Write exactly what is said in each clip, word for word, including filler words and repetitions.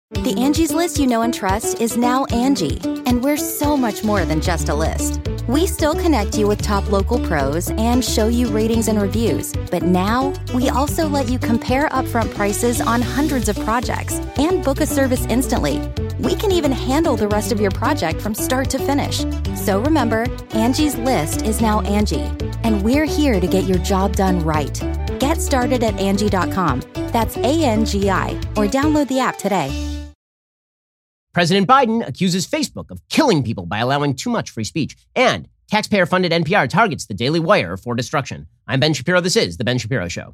The Angie's List you know and trust is now Angie, and we're so much more than just a list. We still connect you with top local pros and show you ratings and reviews, but now we also let you compare upfront prices on hundreds of projects and book a service instantly. We can even handle the rest of your project from start to finish. So remember, Angie's List is now Angie, and we're here to get your job done right. Get started at Angie dot com. That's A N G I, or download the app today. President Biden accuses Facebook of killing people by allowing too much free speech. And taxpayer-funded N P R targets the Daily Wire for destruction. I'm Ben Shapiro. This is The Ben Shapiro Show.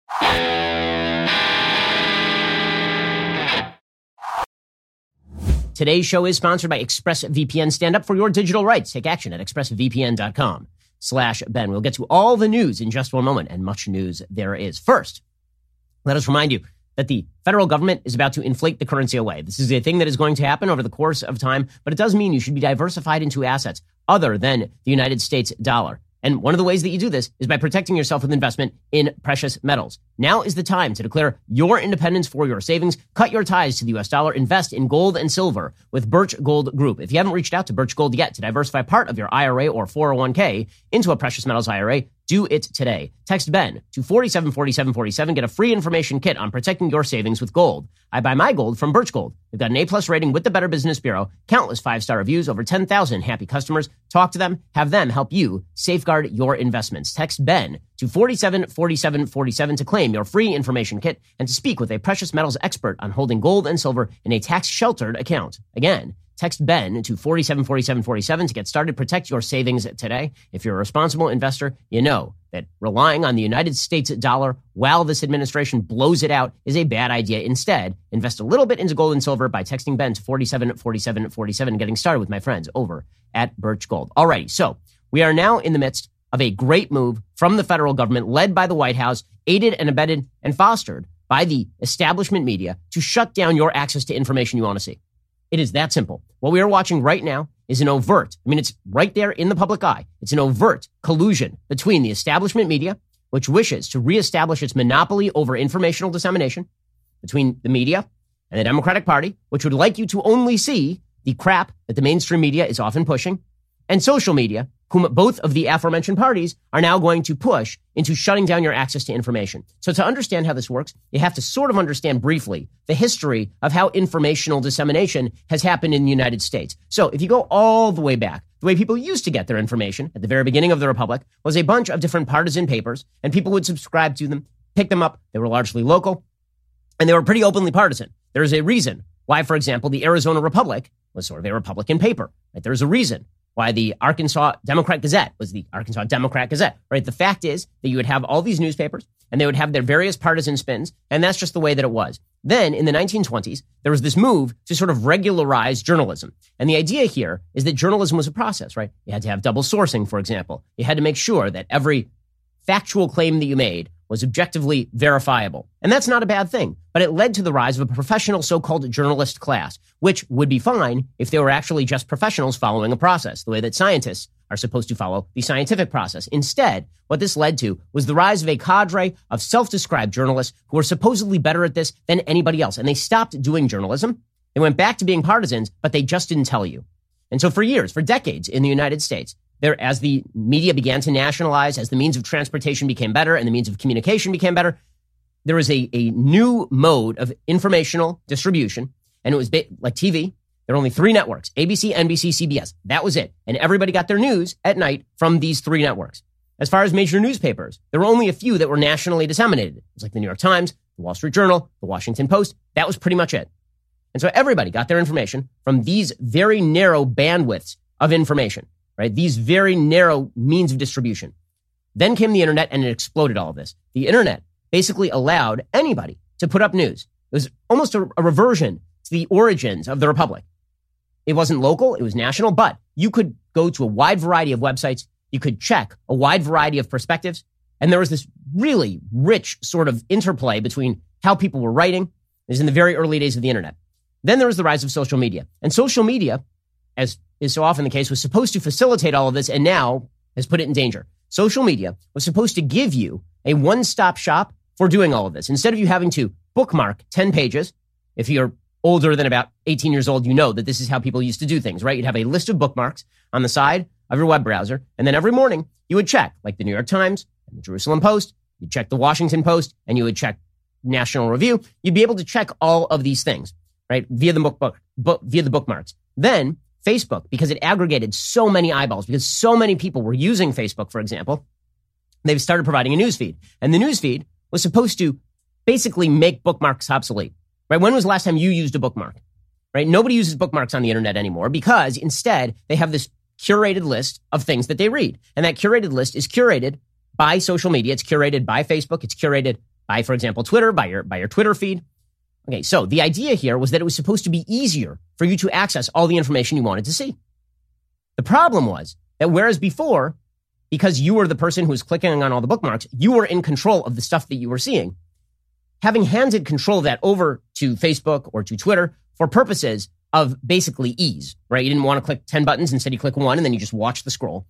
Today's show is sponsored by ExpressVPN. Stand up for your digital rights. Take action at expressvpn.com slash Ben. We'll get to all the news in just one moment, and much news there is. First, let us remind you that the federal government is about to inflate the currency away. This is a thing that is going to happen over the course of time, but it does mean you should be diversified into assets other than the United States dollar. And one of the ways that you do this is by protecting yourself with investment in precious metals. Now is the time to declare your independence for your savings, cut your ties to the U S dollar, invest in gold and silver with Birch Gold Group. If you haven't reached out to Birch Gold yet to diversify part of your I R A or four oh one k into a precious metals I R A, do it today. Text Ben to four seven four seven four seven. Get a free information kit on protecting your savings with gold. I buy my gold from Birch Gold. They've got an A-plus rating with the Better Business Bureau, countless five-star reviews, over ten thousand happy customers. Talk to them, have them help you safeguard your investments. Text Ben to four seven four seven four seven to claim your free information kit and to speak with a precious metals expert on holding gold and silver in a tax-sheltered account. Again, text Ben to four seven four seven four seven to get started. Protect your savings today. If you're a responsible investor, you know that relying on the United States dollar while this administration blows it out is a bad idea. Instead, invest a little bit into gold and silver by texting Ben to four seven four seven four seven, getting started with my friends over at Birch Gold. Alrighty, so we are now in the midst of a great move from the federal government led by the White House, aided and abetted and fostered by the establishment media to shut down your access to information you want to see. It is that simple. What we are watching right now is an overt, I mean, it's right there in the public eye. It's an overt collusion between the establishment media, which wishes to reestablish its monopoly over informational dissemination, between the media and the Democratic Party, which would like you to only see the crap that the mainstream media is often pushing, and social media, whom both of the aforementioned parties are now going to push into shutting down your access to information. So to understand how this works, you have to sort of understand briefly the history of how informational dissemination has happened in the United States. So if you go all the way back, the way people used to get their information at the very beginning of the Republic was a bunch of different partisan papers, and people would subscribe to them, pick them up. They were largely local, and they were pretty openly partisan. There is a reason why, for example, the Arizona Republic was sort of a Republican paper. Right? There's a reason why the Arkansas Democrat Gazette was the Arkansas Democrat Gazette, right? The fact is that you would have all these newspapers and they would have their various partisan spins, and that's just the way that it was. Then in the nineteen twenties, there was this move to sort of regularize journalism. And the idea here is that journalism was a process, right? You had to have double sourcing, for example. You had to make sure that every factual claim that you made was objectively verifiable. And that's not a bad thing, but it led to the rise of a professional so-called journalist class, which would be fine if they were actually just professionals following a process, the way that scientists are supposed to follow the scientific process. Instead, what this led to was the rise of a cadre of self-described journalists who were supposedly better at this than anybody else. And they stopped doing journalism. They went back to being partisans, but they just didn't tell you. And so for years, for decades in the United States, there, as the media began to nationalize, as the means of transportation became better and the means of communication became better, there was a, a new mode of informational distribution. And it was ba- like T V. There were only three networks, A B C, N B C, C B S. That was it. And everybody got their news at night from these three networks. As far as major newspapers, there were only a few that were nationally disseminated. It was like the New York Times, the Wall Street Journal, the Washington Post. That was pretty much it. And so everybody got their information from these very narrow bandwidths of information. Right? These very narrow means of distribution. Then came the internet and it exploded all of this. The internet basically allowed anybody to put up news. It was almost a, a reversion to the origins of the Republic. It wasn't local, it was national, but you could go to a wide variety of websites. You could check a wide variety of perspectives. And there was this really rich sort of interplay between how people were writing. It was in the very early days of the internet. Then there was the rise of social media. And social media, as is so often the case, was supposed to facilitate all of this and now has put it in danger. Social media was supposed to give you a one-stop shop for doing all of this. Instead of you having to bookmark ten pages, if you're older than about eighteen years old, you know that this is how people used to do things, right? You'd have a list of bookmarks on the side of your web browser. And then every morning you would check, like the New York Times and the Jerusalem Post. You'd check the Washington Post and you would check National Review. You'd be able to check all of these things, right? Via the book, book, book via the bookmarks. Then Facebook, because it aggregated so many eyeballs, because so many people were using Facebook, for example, they've started providing a newsfeed. And the newsfeed was supposed to basically make bookmarks obsolete, right? When was the last time you used a bookmark, right? Nobody uses bookmarks on the internet anymore because instead they have this curated list of things that they read. And that curated list is curated by social media. It's curated by Facebook. It's curated by, for example, Twitter, by your, by your Twitter feed. Okay, so the idea here was that it was supposed to be easier for you to access all the information you wanted to see. The problem was that whereas before, because you were the person who was clicking on all the bookmarks, you were in control of the stuff that you were seeing. Having handed control of that over to Facebook or to Twitter for purposes of basically ease, right? You didn't want to click ten buttons. Instead, you click one and then you just watch the scroll.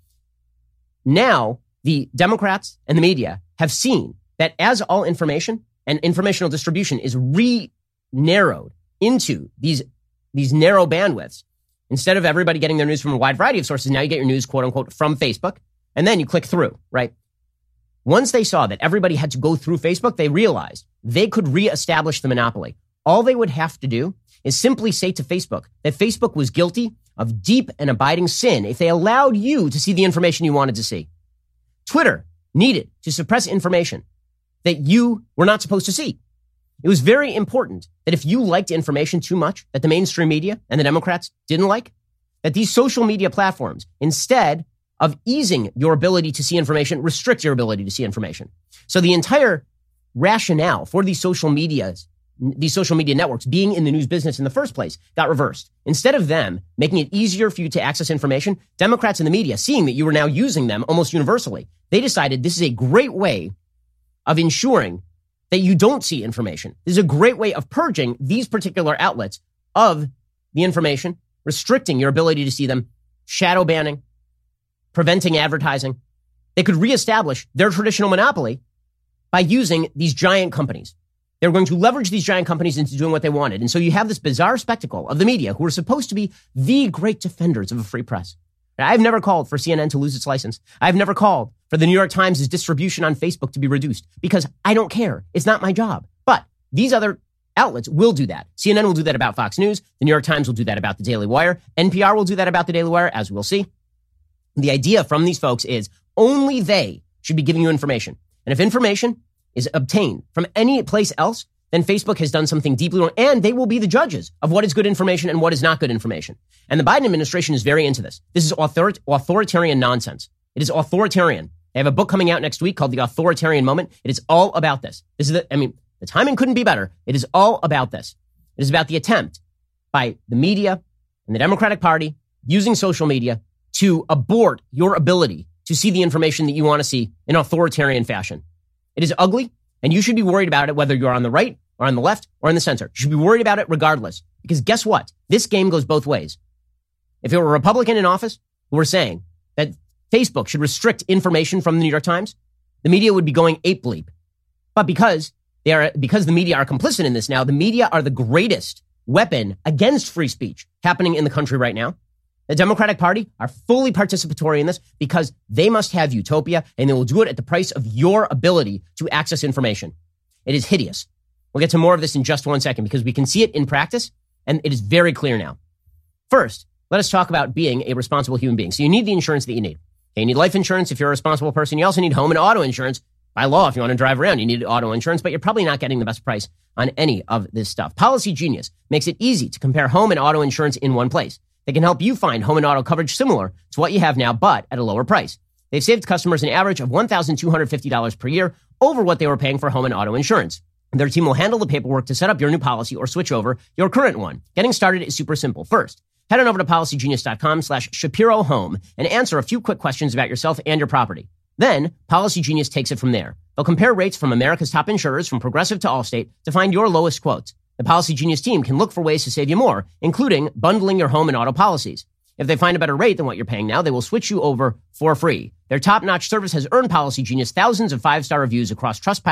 Now, the Democrats and the media have seen that as all information and informational distribution is re-narrowed into these, these narrow bandwidths, instead of everybody getting their news from a wide variety of sources, now you get your news, quote unquote, from Facebook, and then you click through, right? Once they saw that everybody had to go through Facebook, they realized they could reestablish the monopoly. All they would have to do is simply say to Facebook that Facebook was guilty of deep and abiding sin if they allowed you to see the information you wanted to see. Twitter needed to suppress information that you were not supposed to see. It was very important that if you liked information too much that the mainstream media and the Democrats didn't like, that these social media platforms, instead of easing your ability to see information, restrict your ability to see information. So the entire rationale for these social medias, these social media networks being in the news business in the first place got reversed. Instead of them making it easier for you to access information, Democrats in the media, seeing that you were now using them almost universally, they decided this is a great way of ensuring that you don't see information. This is a great way of purging these particular outlets of the information, restricting your ability to see them, shadow banning, preventing advertising. They could reestablish their traditional monopoly by using these giant companies. They were going to leverage these giant companies into doing what they wanted. And so you have this bizarre spectacle of the media who are supposed to be the great defenders of a free press. I've never called for C N N to lose its license. I've never called for the New York Times' distribution on Facebook to be reduced because I don't care. It's not my job. But these other outlets will do that. C N N will do that about Fox News. The New York Times will do that about the Daily Wire. N P R will do that about the Daily Wire, as we'll see. The idea from these folks is only they should be giving you information. And if information is obtained from any place else, then Facebook has done something deeply wrong, and they will be the judges of what is good information and what is not good information. And the Biden administration is very into this. This is author- authoritarian nonsense. It is authoritarian. They have a book coming out next week called The Authoritarian Moment. It is all about this. This is the, I mean, the timing couldn't be better. It is all about this. It is about the attempt by the media and the Democratic Party using social media to abort your ability to see the information that you want to see in authoritarian fashion. It is ugly, and you should be worried about it whether you're on the right or on the left or in the center. You should be worried about it regardless. Because guess what? This game goes both ways. If it were a Republican in office who were saying that Facebook should restrict information from the New York Times, the media would be going ape bleep. But because they are, because the media are complicit in this now, the media are the greatest weapon against free speech happening in the country right now. The Democratic Party are fully participatory in this because they must have utopia, and they will do it at the price of your ability to access information. It is hideous. We'll get to more of this in just one second because we can see it in practice, and it is very clear now. First, let us talk about being a responsible human being. So you need the insurance that you need. You need life insurance if you're a responsible person. You also need home and auto insurance. By law, if you want to drive around, you need auto insurance, but you're probably not getting the best price on any of this stuff. Policy Genius makes it easy to compare home and auto insurance in one place. They can help you find home and auto coverage similar to what you have now, but at a lower price. They've saved customers an average of one thousand two hundred fifty dollars per year over what they were paying for home and auto insurance. Their team will handle the paperwork to set up your new policy or switch over your current one. Getting started is super simple. First, head on over to policygenius.com slash Shapiro Home and answer a few quick questions about yourself and your property. Then, Policy Genius takes it from there. They'll compare rates from America's top insurers, from Progressive to Allstate, to find your lowest quotes. The Policy Genius team can look for ways to save you more, including bundling your home and auto policies. If they find a better rate than what you're paying now, they will switch you over for free. Their top-notch service has earned Policy Genius thousands of five-star reviews across Trustpilot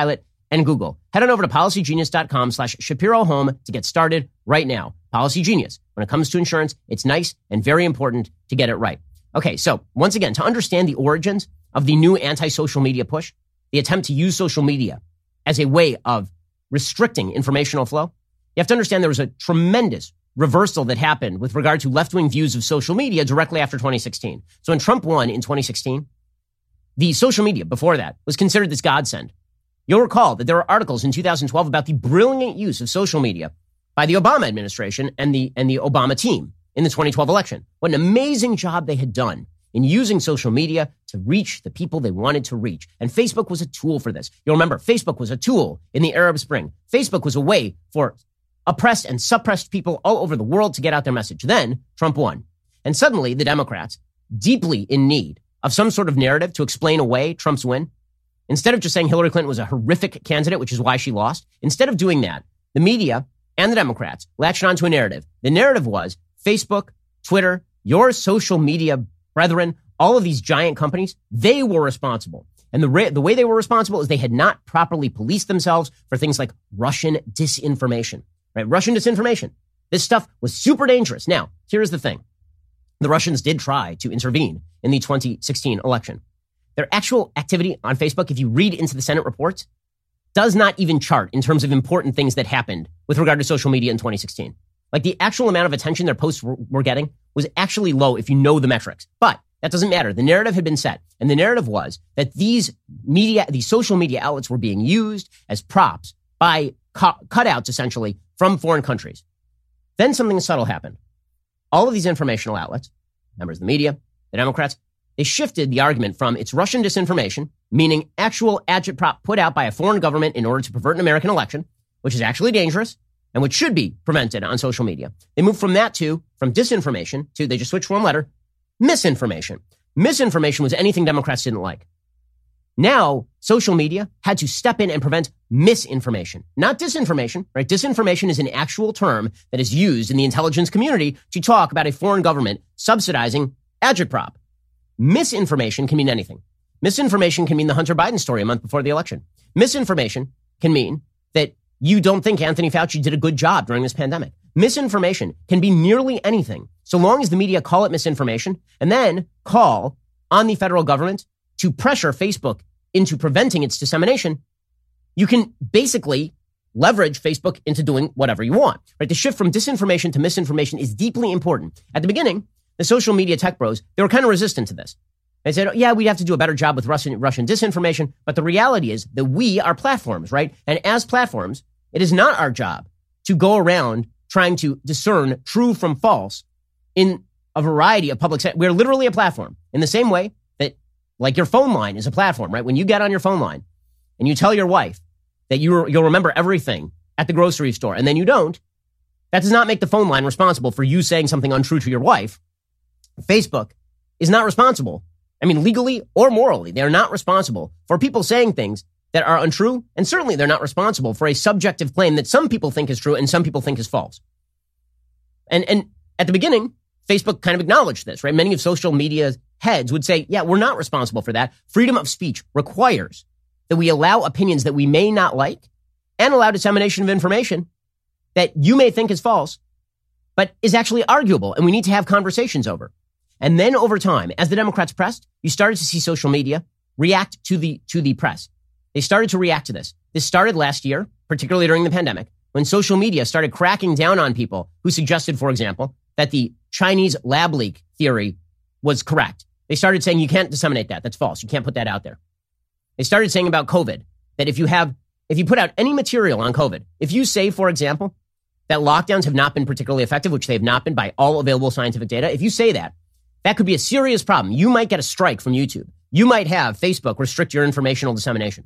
and Google. Head on over to policygenius.com slash Shapiro Home to get started right now. Policy Genius. When it comes to insurance, it's nice and very important to get it right. Okay, so once again, to understand the origins of the new anti-social media push, the attempt to use social media as a way of restricting informational flow, you have to understand there was a tremendous reversal that happened with regard to left-wing views of social media directly after twenty sixteen. So when Trump won in twenty sixteen, the social media before that was considered this godsend. You'll recall that there were articles in two thousand twelve about the brilliant use of social media by the Obama administration and the and the Obama team in the twenty twelve election. What an amazing job they had done in using social media to reach the people they wanted to reach. And Facebook was a tool for this. You'll remember, Facebook was a tool in the Arab Spring. Facebook was a way for oppressed and suppressed people all over the world to get out their message. Then Trump won. And suddenly the Democrats, deeply in need of some sort of narrative to explain away Trump's win, instead of just saying Hillary Clinton was a horrific candidate, which is why she lost, instead of doing that, the media and the Democrats latched onto a narrative. The narrative was Facebook, Twitter, your social media brethren, all of these giant companies, they were responsible. And the, re- the way they were responsible is they had not properly policed themselves for things like Russian disinformation. Right? Russian disinformation. This stuff was super dangerous. Now, here's the thing. The Russians did try to intervene in the twenty sixteen election. Their actual activity on Facebook, if you read into the Senate reports, does not even chart in terms of important things that happened with regard to social media in twenty sixteen. Like the actual amount of attention their posts were, were getting was actually low if you know the metrics. But that doesn't matter. The narrative had been set. And the narrative was that these media, these social media outlets were being used as props by cu- cutouts, essentially, from foreign countries. Then something subtle happened. All of these informational outlets, members of the media, the Democrats, they shifted the argument from it's Russian disinformation, meaning actual agitprop put out by a foreign government in order to pervert an American election, which is actually dangerous and which should be prevented on social media. They moved from that to, from disinformation to, they just switched one letter, misinformation. Misinformation was anything Democrats didn't like. Now, social media had to step in and prevent misinformation, not disinformation, right? Disinformation is an actual term that is used in the intelligence community to talk about a foreign government subsidizing agitprop. Misinformation can mean anything. Misinformation can mean the Hunter Biden story a month before the election. Misinformation can mean that you don't think Anthony Fauci did a good job during this pandemic. Misinformation can be nearly anything, so long as the media call it misinformation and then call on the federal government to pressure Facebook into preventing its dissemination. You can basically leverage Facebook into doing whatever you want. Right? The shift from disinformation to misinformation is deeply important. At the beginning, the social media tech bros, they were kind of resistant to this. They said, oh, yeah, we'd have to do a better job with Russian, Russian disinformation. But the reality is that we are platforms, right? And as platforms, it is not our job to go around trying to discern true from false in a variety of public settings. We're literally a platform in the same way that, like, your phone line is a platform, right? When you get on your phone line and you tell your wife that you you'll remember everything at the grocery store and then you don't, that does not make the phone line responsible for you saying something untrue to your wife. Facebook is not responsible. I mean, legally or morally, they're not responsible for people saying things that are untrue. And certainly they're not responsible for a subjective claim that some people think is true and some people think is false. And, and at the beginning, Facebook kind of acknowledged this, right? Many of social media's heads would say, yeah, we're not responsible for that. Freedom of speech requires that we allow opinions that we may not like and allow dissemination of information that you may think is false, but is actually arguable. And we need to have conversations over. And then over time, as the Democrats pressed, you started to see social media react to the, to the press. They started to react to this. This started last year, particularly during the pandemic, when social media started cracking down on people who suggested, for example, that the Chinese lab leak theory was correct. They started saying you can't disseminate that. That's false. You can't put that out there. They started saying about COVID that if you have, if you put out any material on COVID, if you say, for example, that lockdowns have not been particularly effective, which they have not been by all available scientific data, if you say that, that could be a serious problem. You might get a strike from YouTube. You might have Facebook restrict your informational dissemination.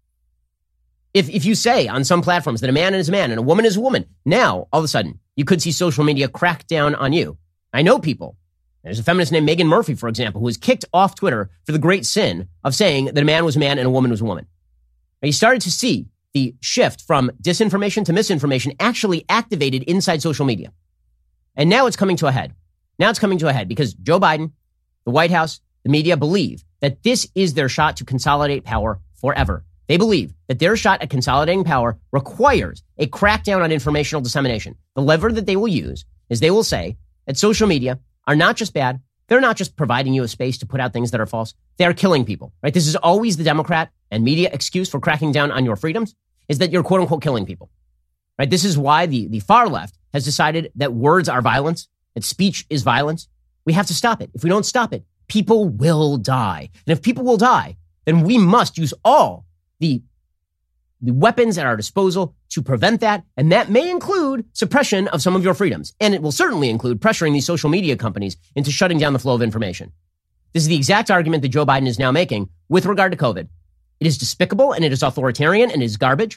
If if you say on some platforms that a man is a man and a woman is a woman, now, all of a sudden, you could see social media crack down on you. I know people. There's a feminist named Megan Murphy, for example, who was kicked off Twitter for the great sin of saying that a man was a man and a woman was a woman. And you started to see the shift from disinformation to misinformation actually activated inside social media. And now it's coming to a head. Now it's coming to a head because Joe Biden, the White House, the media believe that this is their shot to consolidate power forever. They believe that their shot at consolidating power requires a crackdown on informational dissemination. The lever that they will use is they will say that social media are not just bad. They're not just providing you a space to put out things that are false. They are killing people, right? This is always the Democrat and media excuse for cracking down on your freedoms, is that you're quote unquote killing people, right? This is why the, the far left has decided that words are violence, that speech is violence. We have to stop it. If we don't stop it, people will die. And if people will die, then we must use all the, the weapons at our disposal to prevent that. And that may include suppression of some of your freedoms. And it will certainly include pressuring these social media companies into shutting down the flow of information. This is the exact argument that Joe Biden is now making with regard to COVID. It is despicable and it is authoritarian and it is garbage.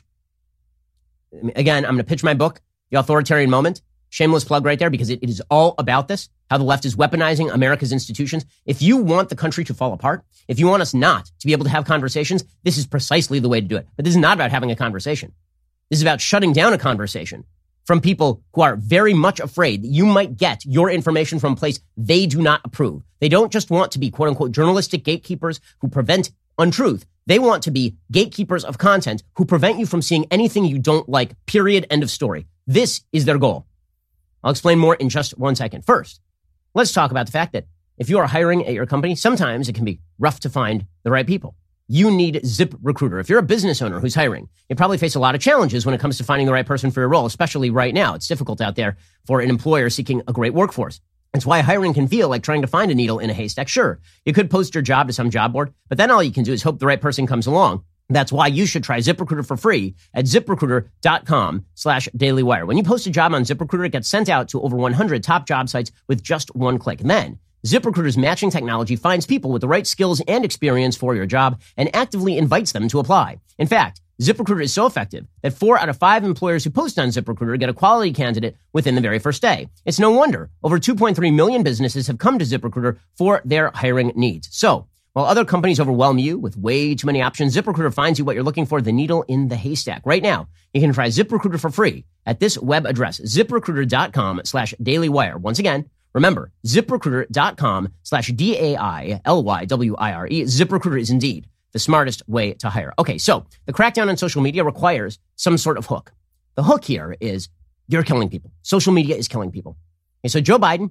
Again, I'm going to pitch my book, The Authoritarian Moment. Shameless plug right there, because it, it is all about this, how the left is weaponizing America's institutions. If you want the country to fall apart, if you want us not to be able to have conversations, this is precisely the way to do it. But this is not about having a conversation. This is about shutting down a conversation from people who are very much afraid that you might get your information from a place they do not approve. They don't just want to be quote unquote journalistic gatekeepers who prevent untruth. They want to be gatekeepers of content who prevent you from seeing anything you don't like, period, end of story. This is their goal. I'll explain more in just one second. First, let's talk about the fact that if you are hiring at your company, sometimes it can be rough to find the right people. You need ZipRecruiter. If you're a business owner who's hiring, you probably face a lot of challenges when it comes to finding the right person for your role, especially right now. It's difficult out there for an employer seeking a great workforce. That's why hiring can feel like trying to find a needle in a haystack. Sure, you could post your job to some job board, but then all you can do is hope the right person comes along. That's why you should try ZipRecruiter for free at ZipRecruiter.com slash DailyWire. When you post a job on ZipRecruiter, it gets sent out to over one hundred top job sites with just one click. And then ZipRecruiter's matching technology finds people with the right skills and experience for your job and actively invites them to apply. In fact, ZipRecruiter is so effective that four out of five employers who post on ZipRecruiter get a quality candidate within the very first day. It's no wonder over two point three million businesses have come to ZipRecruiter for their hiring needs. So, while other companies overwhelm you with way too many options, ZipRecruiter finds you what you're looking for, the needle in the haystack. Right now, you can try ZipRecruiter for free at this web address, ZipRecruiter.com slash DailyWire. Once again, remember, ZipRecruiter.com slash D A I L Y W I R E. ZipRecruiter is indeed the smartest way to hire. Okay, so the crackdown on social media requires some sort of hook. The hook here is you're killing people. Social media is killing people. Okay, so Joe Biden,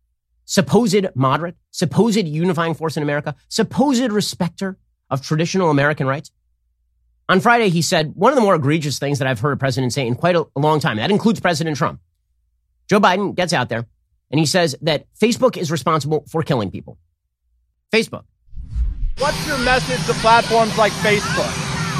supposed moderate, supposed unifying force in America, supposed respecter of traditional American rights. On Friday, he said one of the more egregious things that I've heard a president say in quite a, a long time. That includes President Trump. Joe Biden gets out there and he says that Facebook is responsible for killing people. Facebook. What's your message to platforms like Facebook?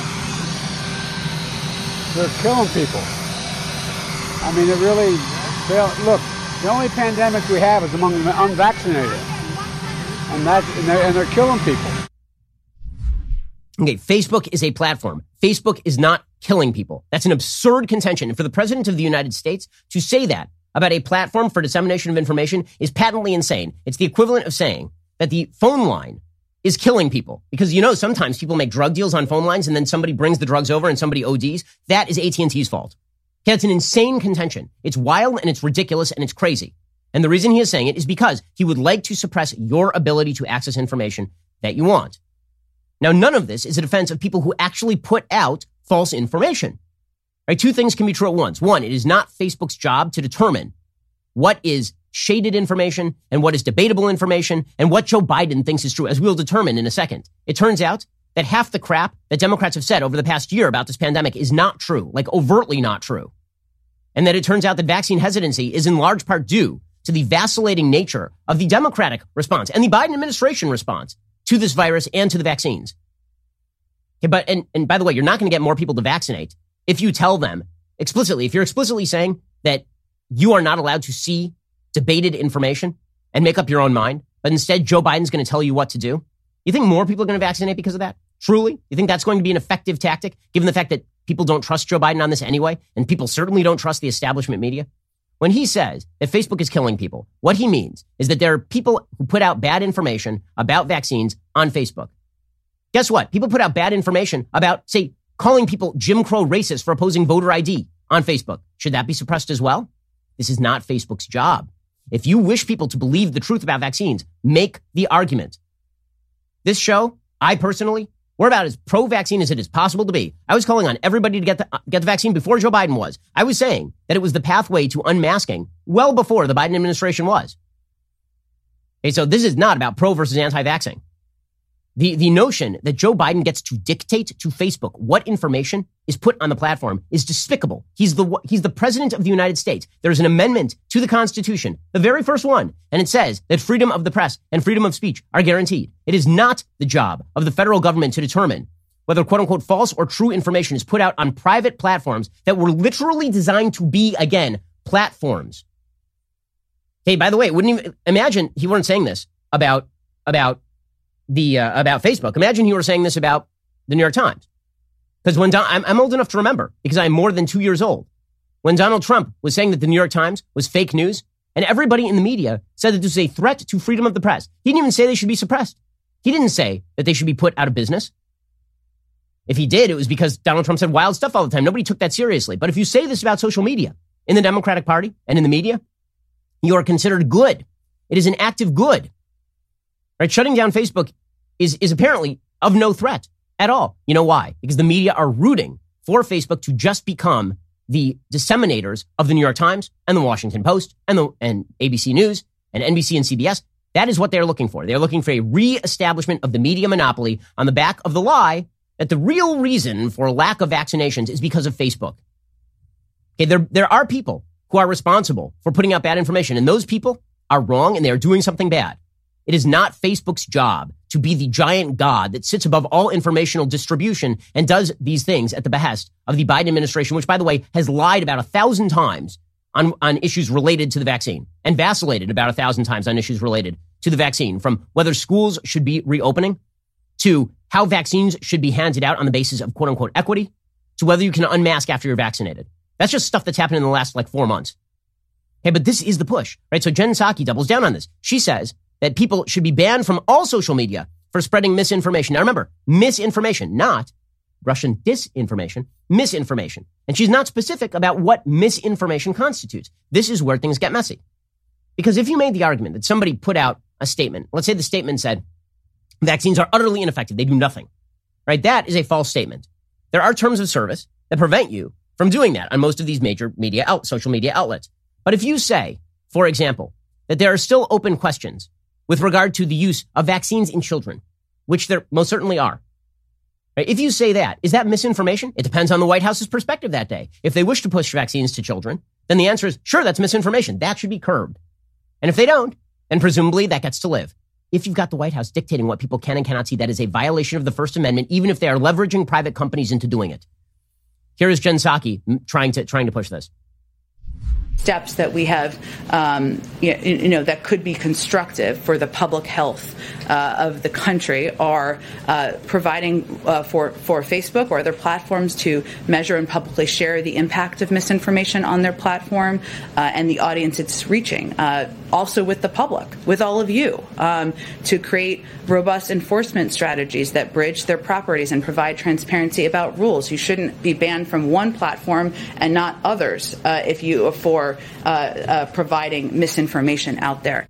They're killing people. I mean, it really, they, look, the only pandemic we have is among the unvaccinated. And, that's, and, they're, and they're killing people. Okay, Facebook is a platform. Facebook is not killing people. That's an absurd contention. And for the president of the United States to say that about a platform for dissemination of information is patently insane. It's the equivalent of saying that the phone line is killing people. Because, you know, sometimes people make drug deals on phone lines and then somebody brings the drugs over and somebody O Ds. That is A T and T's fault. Okay, it's an insane contention. It's wild and it's ridiculous and it's crazy. And the reason he is saying it is because he would like to suppress your ability to access information that you want. Now, none of this is a defense of people who actually put out false information. Right? Two things can be true at once. One, it is not Facebook's job to determine what is shaded information and what is debatable information and what Joe Biden thinks is true, as we'll determine in a second. It turns out that half the crap that Democrats have said over the past year about this pandemic is not true, like overtly not true. And that it turns out that vaccine hesitancy is in large part due to the vacillating nature of the Democratic response and the Biden administration response to this virus and to the vaccines. Okay, but, and, and by the way, you're not going to get more people to vaccinate if you tell them explicitly, if you're explicitly saying that you are not allowed to see debated information and make up your own mind, but instead Joe Biden's going to tell you what to do. You think more people are going to vaccinate because of that? Truly? You think that's going to be an effective tactic, given the fact that people don't trust Joe Biden on this anyway, and people certainly don't trust the establishment media? When he says that Facebook is killing people, what he means is that there are people who put out bad information about vaccines on Facebook. Guess what? People put out bad information about, say, calling people Jim Crow racist for opposing voter I D on Facebook. Should that be suppressed as well? This is not Facebook's job. If you wish people to believe the truth about vaccines, make the argument. This show, I personally We're about as pro-vaccine as it is possible to be. I was calling on everybody to get the, uh, get the vaccine before Joe Biden was. I was saying that it was the pathway to unmasking well before the Biden administration was. Okay, so this is not about pro versus anti-vaxxing. The, the notion that Joe Biden gets to dictate to Facebook what information is put on the platform is despicable. He's the, he's the president of the United States. There's an amendment to the Constitution, the very first one, and it says that freedom of the press and freedom of speech are guaranteed. It is not the job of the federal government to determine whether quote unquote false or true information is put out on private platforms that were literally designed to be, again, platforms. Hey, by the way, wouldn't even imagine he weren't saying this about, about, The uh, about Facebook. Imagine you were saying this about the New York Times. Because when Don, I'm, I'm old enough to remember, because I'm more than two years old, when Donald Trump was saying that the New York Times was fake news, and everybody in the media said that this was a threat to freedom of the press. He didn't even say they should be suppressed. He didn't say that they should be put out of business. If he did, it was because Donald Trump said wild stuff all the time. Nobody took that seriously. But if you say this about social media in the Democratic Party and in the media, you are considered good. It is an act of good. Right? Shutting down Facebook is, is apparently of no threat at all. You know why? Because the media are rooting for Facebook to just become the disseminators of the New York Times and the Washington Post and the and A B C News and N B C and C B S. That is what they're looking for. They're looking for a re-establishment of the media monopoly on the back of the lie that the real reason for lack of vaccinations is because of Facebook. Okay, there, there are people who are responsible for putting out bad information, and those people are wrong and they are doing something bad. It is not Facebook's job to be the giant god that sits above all informational distribution and does these things at the behest of the Biden administration, which, by the way, has lied about a thousand times on, on issues related to the vaccine and vacillated about a thousand times on issues related to the vaccine, from whether schools should be reopening to how vaccines should be handed out on the basis of quote unquote equity to whether you can unmask after you're vaccinated. That's just stuff that's happened in the last like four months. Okay, but this is the push, right? So Jen Psaki doubles down on this. She says that people should be banned from all social media for spreading misinformation. Now remember, misinformation, not Russian disinformation, misinformation. And she's not specific about what misinformation constitutes. This is where things get messy. Because if you made the argument that somebody put out a statement, let's say the statement said, vaccines are utterly ineffective, they do nothing, right? That is a false statement. There are terms of service that prevent you from doing that on most of these major media out, social media outlets. But if you say, for example, that there are still open questions with regard to the use of vaccines in children, which there most certainly are. Right? If you say that, is that misinformation? It depends on the White House's perspective that day. If they wish to push vaccines to children, then the answer is, sure, that's misinformation. That should be curbed. And if they don't, then presumably that gets to live. If you've got the White House dictating what people can and cannot see, that is a violation of the First Amendment, even if they are leveraging private companies into doing it. Here is Jen Psaki trying to, trying to push this. Steps that we have, um, you, know, you know, that could be constructive for the public health uh, of the country are uh, providing uh, for for Facebook or other platforms to measure and publicly share the impact of misinformation on their platform uh, and the audience it's reaching. Uh, also with the public, with all of you, um, to create robust enforcement strategies that bridge their properties and provide transparency about rules. You shouldn't be banned from one platform and not others uh, if you are for uh, uh, providing misinformation out there.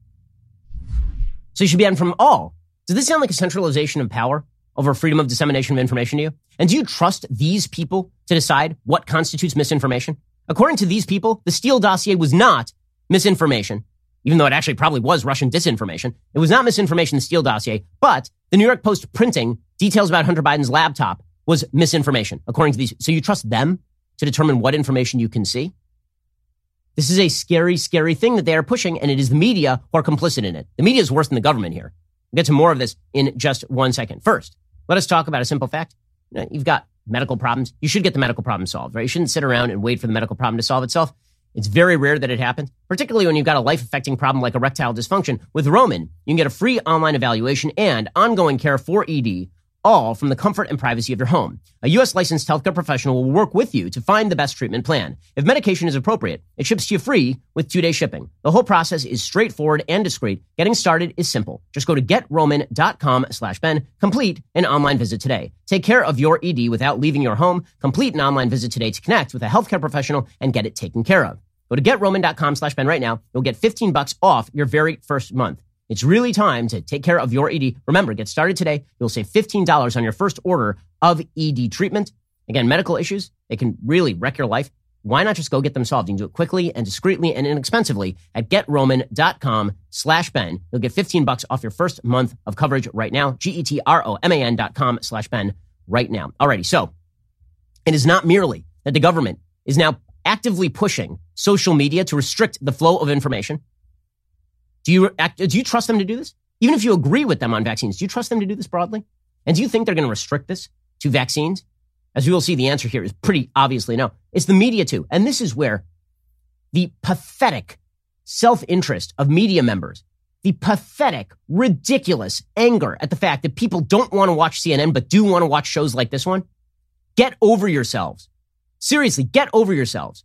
So you should be banned from all. Does this sound like a centralization of power over freedom of dissemination of information to you? And do you trust these people to decide what constitutes misinformation? According to these people, the Steele dossier was not misinformation, even though it actually probably was Russian disinformation. It was not misinformation, the Steele dossier, but the New York Post printing details about Hunter Biden's laptop was misinformation, according to these. So you trust them to determine what information you can see? This is a scary, scary thing that they are pushing, and it is the media who are complicit in it. The media is worse than the government here. We'll get to more of this in just one second. First, let us talk about a simple fact. You know, you've got medical problems. You should get the medical problem solved, right? You shouldn't sit around and wait for the medical problem to solve itself. It's very rare that it happens, particularly when you've got a life-affecting problem like erectile dysfunction. With Roman, you can get a free online evaluation and ongoing care for E D, all from the comfort and privacy of your home. A U S licensed healthcare professional will work with you to find the best treatment plan. If medication is appropriate, it ships to you free with two-day shipping. The whole process is straightforward and discreet. Getting started is simple. Just go to getroman.com slash Ben. Complete an online visit today. Take care of your E D without leaving your home. Complete an online visit today to connect with a healthcare professional and get it taken care of. Go to getroman.com slash Ben right now. You'll get fifteen bucks off your very first month. It's really time to take care of your E D. Remember, get started today. You'll save fifteen dollars on your first order of E D treatment. Again, medical issues, they can really wreck your life. Why not just go get them solved? You can do it quickly and discreetly and inexpensively at getroman.com slash Ben. You'll get fifteen bucks off your first month of coverage right now. G-E-T-R-O-M-A-N dot com slash Ben right now. Alrighty, so it is not merely that the government is now actively pushing social media to restrict the flow of information. Do you act, do you trust them to do this? Even if you agree with them on vaccines, do you trust them to do this broadly? And do you think they're going to restrict this to vaccines? As we will see, the answer here is pretty obviously no. It's the media too. And this is where the pathetic self-interest of media members, the pathetic, ridiculous anger at the fact that people don't want to watch C N N but do want to watch shows like this one. Get over yourselves. Seriously, get over yourselves.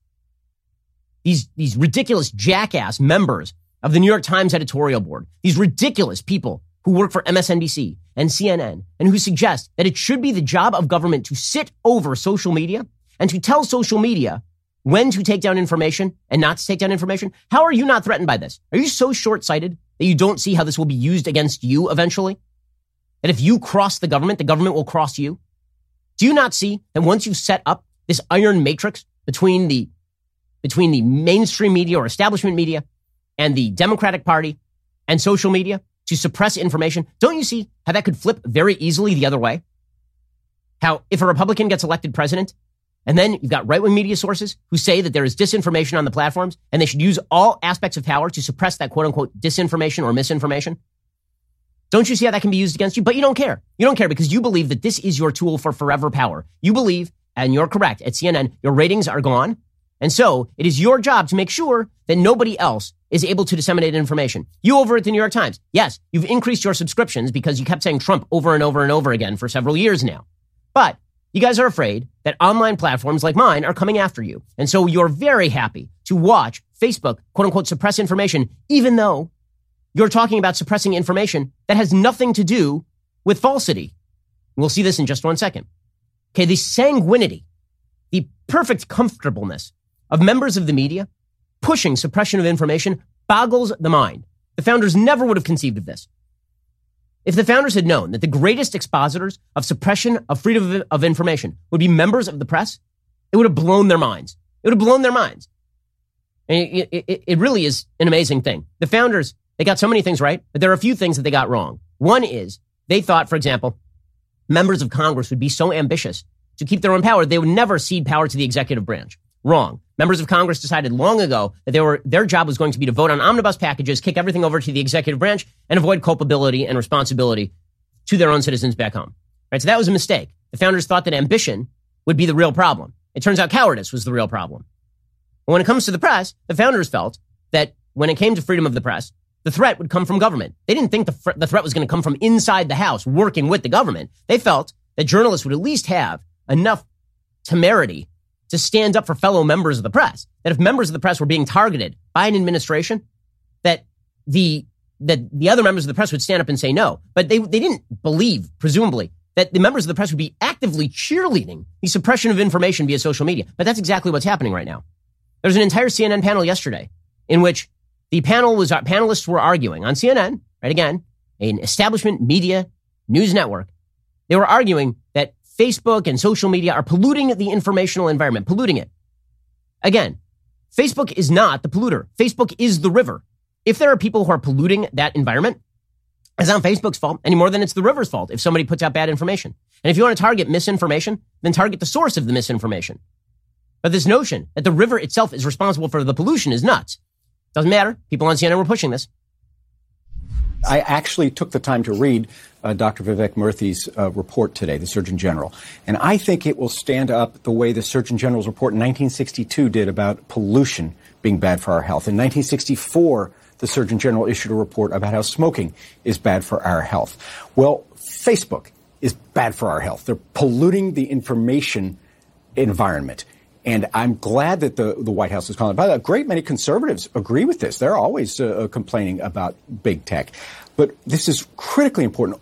These, these ridiculous jackass members of the New York Times editorial board, these ridiculous people who work for M S N B C and C N N and who suggest that it should be the job of government to sit over social media and to tell social media when to take down information and not to take down information. How are you not threatened by this? Are you so short-sighted that you don't see how this will be used against you eventually? That if you cross the government, the government will cross you? Do you not see that once you set up this iron matrix between the, between the mainstream media or establishment media and the Democratic Party and social media to suppress information, don't you see how that could flip very easily the other way? How if a Republican gets elected president, and then you've got right-wing media sources who say that there is disinformation on the platforms and they should use all aspects of power to suppress that quote-unquote disinformation or misinformation. Don't you see how that can be used against you? But you don't care. You don't care because you believe that this is your tool for forever power. You believe, and you're correct, at C N N, your ratings are gone. And so it is your job to make sure that nobody else is able to disseminate information. You over at the New York Times, yes, you've increased your subscriptions because you kept saying Trump over and over and over again for several years now. But you guys are afraid that online platforms like mine are coming after you. And so you're very happy to watch Facebook, quote unquote, suppress information, even though you're talking about suppressing information that has nothing to do with falsity. We'll see this in just one second. Okay, the sanguinity, the perfect comfortableness of members of the media pushing suppression of information boggles the mind. The founders never would have conceived of this. If the founders had known that the greatest expositors of suppression of freedom of information would be members of the press, it would have blown their minds. It would have blown their minds. And it, it, it really is an amazing thing. The founders, they got so many things right, but there are a few things that they got wrong. One is they thought, for example, members of Congress would be so ambitious to keep their own power, they would never cede power to the executive branch. Wrong. Members of Congress decided long ago that they were, their job was going to be to vote on omnibus packages, kick everything over to the executive branch, and avoid culpability and responsibility to their own citizens back home. Right? So that was a mistake. The founders thought that ambition would be the real problem. It turns out cowardice was the real problem. When it comes to the press, the founders felt that when it came to freedom of the press, the threat would come from government. They didn't think the, fr- the threat was going to come from inside the house working with the government. They felt that journalists would at least have enough temerity to stand up for fellow members of the press. That if members of the press were being targeted by an administration, that the that the other members of the press would stand up and say no. But they they didn't believe, presumably, that the members of the press would be actively cheerleading the suppression of information via social media. But that's exactly what's happening right now. There's an entire C N N panel yesterday in which the panel was panelists were arguing on C N N, right again, an establishment media news network. They were arguing that Facebook and social media are polluting the informational environment, polluting it. Again, Facebook is not the polluter. Facebook is the river. If there are people who are polluting that environment, it's not Facebook's fault any more than it's the river's fault if somebody puts out bad information. And if you want to target misinformation, then target the source of the misinformation. But this notion that the river itself is responsible for the pollution is nuts. Doesn't matter. People on C N N were pushing this. I actually took the time to read uh, Doctor Vivek Murthy's uh, report today, the Surgeon General. And I think it will stand up the way the Surgeon General's report in nineteen sixty-two did about pollution being bad for our health. In nineteen sixty-four, the Surgeon General issued a report about how smoking is bad for our health. Well, Facebook is bad for our health. They're polluting the information environment. And I'm glad that the, the White House is calling it. By the way, a great many conservatives agree with this. They're always uh, complaining about big tech. But this is critically important.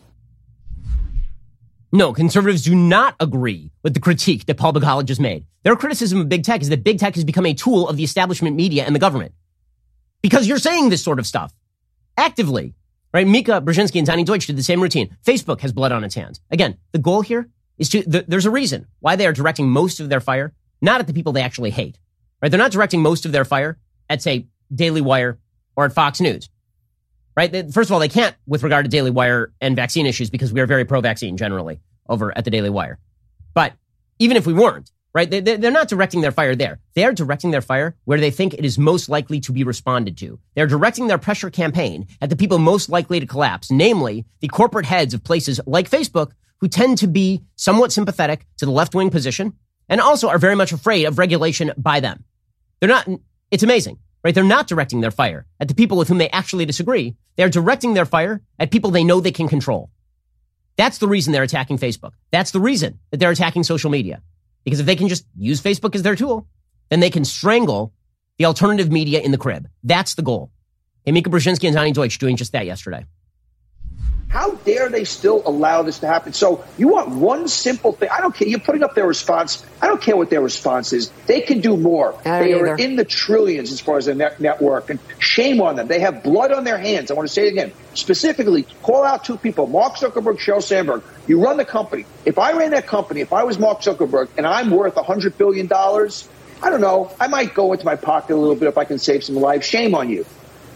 No, conservatives do not agree with the critique that Paul Begala just made. Their criticism of big tech is that big tech has become a tool of the establishment media and the government. Because you're saying this sort of stuff actively. right? Mika Brzezinski and Donnie Deutsch did the same routine. Facebook has blood on its hands. Again, the goal here is to, the, there's a reason why they are directing most of their fire, not at the people they actually hate, right? They're not directing most of their fire at, say, Daily Wire or at Fox News, right? They, first of all, they can't with regard to Daily Wire and vaccine issues because we are very pro-vaccine generally over at the Daily Wire. But even if we weren't, right, they, they're not directing their fire there. They're directing their fire where they think it is most likely to be responded to. They're directing their pressure campaign at the people most likely to collapse, namely the corporate heads of places like Facebook, who tend to be somewhat sympathetic to the left-wing position and also are very much afraid of regulation by them. They're not, it's amazing, right? They're not directing their fire at the people with whom they actually disagree. They're directing their fire at people they know they can control. That's the reason they're attacking Facebook. That's the reason that they're attacking social media. Because if they can just use Facebook as their tool, then they can strangle the alternative media in the crib. That's the goal. And Mika Brzezinski and Donnie Deutsch doing just that yesterday. How dare they still allow this to happen? So you want one simple thing. I don't care. You're putting up their response. I don't care what their response is. They can do more. They are in the trillions as far as their net network. And shame on them. They have blood on their hands. I want to say it again. Specifically, call out two people, Mark Zuckerberg, Sheryl Sandberg. You run the company. If I ran that company, if I was Mark Zuckerberg and I'm worth one hundred billion dollars, I don't know, I might go into my pocket a little bit if I can save some lives. Shame on you.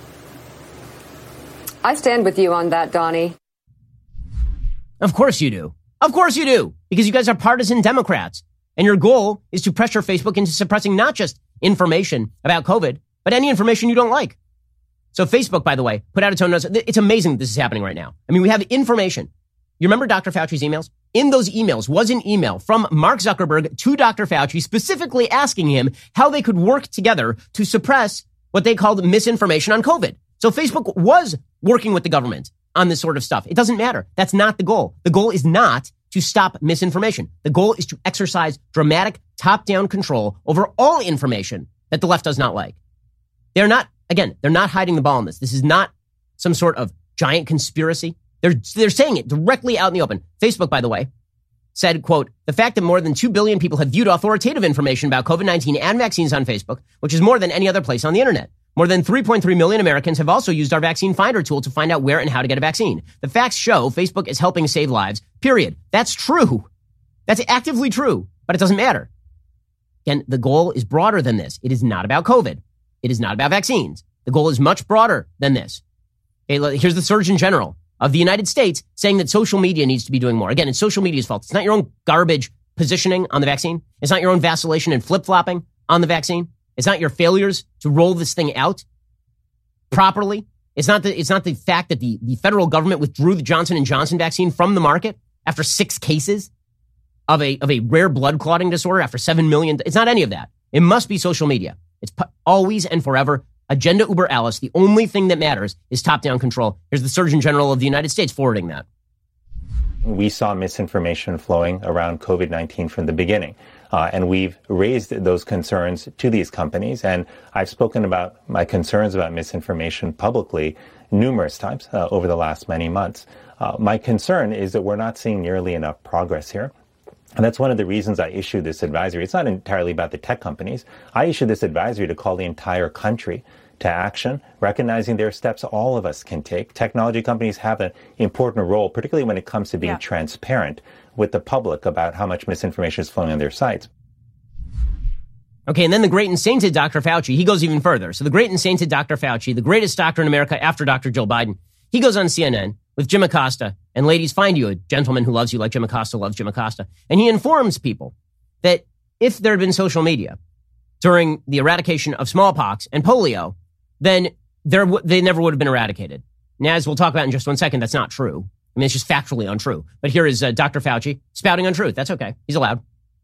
I stand with you on that, Donnie. Of course you do. Of course you do. Because you guys are partisan Democrats. And your goal is to pressure Facebook into suppressing not just information about COVID, but any information you don't like. So Facebook, by the way, put out its own notes. It's amazing that this is happening right now. I mean, we have information. You remember Doctor Fauci's emails? In those emails was an email from Mark Zuckerberg to Doctor Fauci specifically asking him how they could work together to suppress what they called misinformation on COVID. So Facebook was working with the government on this sort of stuff. It doesn't matter. That's not the goal. The goal is not to stop misinformation. The goal is to exercise dramatic top-down control over all information that the left does not like. They're not, again, they're not hiding the ball on this. This is not some sort of giant conspiracy. They're, they're saying it directly out in the open. Facebook, by the way, said, quote, the fact that more than two billion people have viewed authoritative information about COVID nineteen and vaccines on Facebook, which is more than any other place on the internet. More than three point three million Americans have also used our vaccine finder tool to find out where and how to get a vaccine. The facts show Facebook is helping save lives, period. That's true. That's actively true, but it doesn't matter. Again, the goal is broader than this. It is not about COVID. It is not about vaccines. The goal is much broader than this. Okay, here's the Surgeon General of the United States saying that social media needs to be doing more. Again, it's social media's fault. It's not your own garbage positioning on the vaccine. It's not your own vacillation and flip-flopping on the vaccine. It's not your failures to roll this thing out properly. It's not the, it's not the fact that the, the federal government withdrew the Johnson and Johnson vaccine from the market after six cases of a, of a rare blood clotting disorder after seven million. It's not any of that. It must be social media. It's always and forever agenda uber alles. The only thing that matters is top-down control. Here's the Surgeon General of the United States forwarding that. We saw misinformation flowing around COVID nineteen from the beginning. Uh, and we've raised those concerns to these companies. And I've spoken about my concerns about misinformation publicly numerous times uh, over the last many months. Uh, my concern is that we're not seeing nearly enough progress here. And that's one of the reasons I issued this advisory. It's not entirely about the tech companies. I issued this advisory to call the entire country to action, recognizing there are steps all of us can take. Technology companies have an important role, particularly when it comes to being yeah. transparent with the public about how much misinformation is flowing on their sites. Okay, and then the great and sainted Doctor Fauci, he goes even further. So the great and sainted Doctor Fauci, the greatest doctor in America after Doctor Joe Biden, he goes on C N N with Jim Acosta, and ladies, find you a gentleman who loves you like Jim Acosta loves Jim Acosta, and he informs people that if there had been social media during the eradication of smallpox and polio, then there w- they never would have been eradicated. Now, as we'll talk about in just one second, that's not true. I mean, it's just factually untrue. But here is uh, Doctor Fauci spouting untruth. That's okay. He's allowed.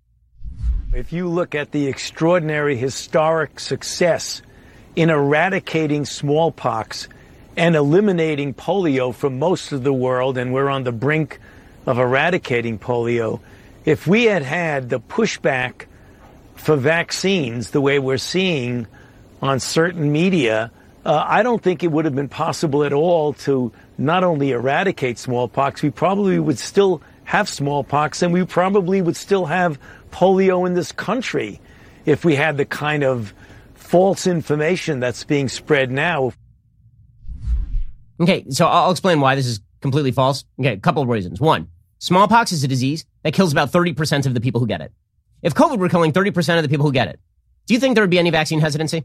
If you look at the extraordinary historic success in eradicating smallpox and eliminating polio from most of the world, and we're on the brink of eradicating polio, if we had had the pushback for vaccines the way we're seeing on certain media, uh, I don't think it would have been possible at all to not only eradicate smallpox, we probably would still have smallpox, and we probably would still have polio in this country if we had the kind of false information that's being spread now. Okay, so I'll explain why this is completely false. Okay, a couple of reasons. One, smallpox is a disease that kills about thirty percent of the people who get it. If COVID were killing thirty percent of the people who get it, do you think there would be any vaccine hesitancy?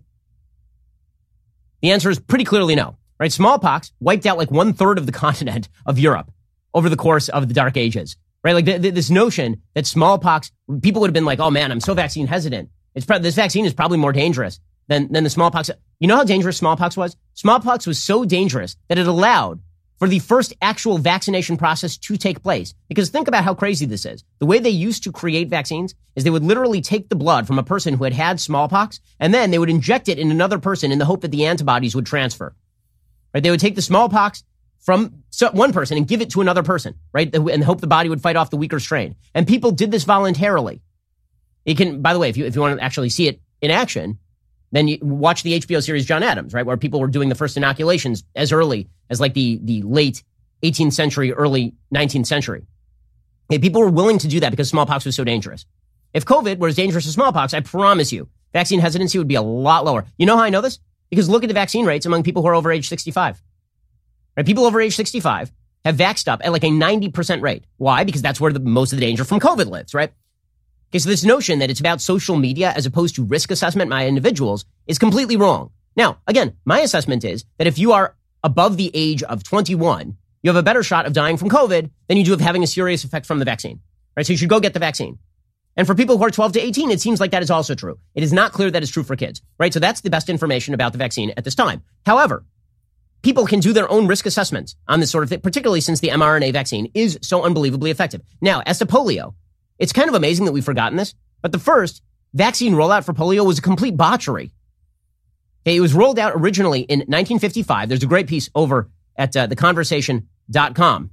The answer is pretty clearly no, right? Smallpox wiped out like one third of the continent of Europe over the course of the Dark Ages, right? Like th- th- this notion that smallpox, people would have been like, oh man, I'm so vaccine hesitant. It's pro- this vaccine is probably more dangerous than, than the smallpox. You know how dangerous smallpox was? Smallpox was so dangerous that it allowed for the first actual vaccination process to take place. Because think about how crazy this is. The way they used to create vaccines is they would literally take the blood from a person who had had smallpox, and then they would inject it in another person in the hope that the antibodies would transfer. Right? They would take the smallpox from one person and give it to another person, right? And hope the body would fight off the weaker strain. And people did this voluntarily. You can, by the way, if you, if you want to actually see it in action, then you watch the H B O series John Adams, right? Where people were doing the first inoculations as early as like the, the late eighteenth century, early nineteenth century. Okay, people were willing to do that because smallpox was so dangerous. If COVID were as dangerous as smallpox, I promise you, vaccine hesitancy would be a lot lower. You know how I know this? Because look at the vaccine rates among people who are over age sixty-five. Right? People over age sixty-five have vaxxed up at like a ninety percent rate. Why? Because that's where the most of the danger from COVID lives, right? Okay, so this notion that it's about social media as opposed to risk assessment by individuals is completely wrong. Now, again, my assessment is that if you are above the age of twenty-one, you have a better shot of dying from COVID than you do of having a serious effect from the vaccine, right? So you should go get the vaccine. And for people who are twelve to eighteen, it seems like that is also true. It is not clear that it's true for kids, right? So that's the best information about the vaccine at this time. However, people can do their own risk assessments on this sort of thing, particularly since the mRNA vaccine is so unbelievably effective. Now, as to polio, it's kind of amazing that we've forgotten this, but the first vaccine rollout for polio was a complete botchery. Okay, it was rolled out originally in nineteen fifty-five. There's a great piece over at uh, the conversation dot com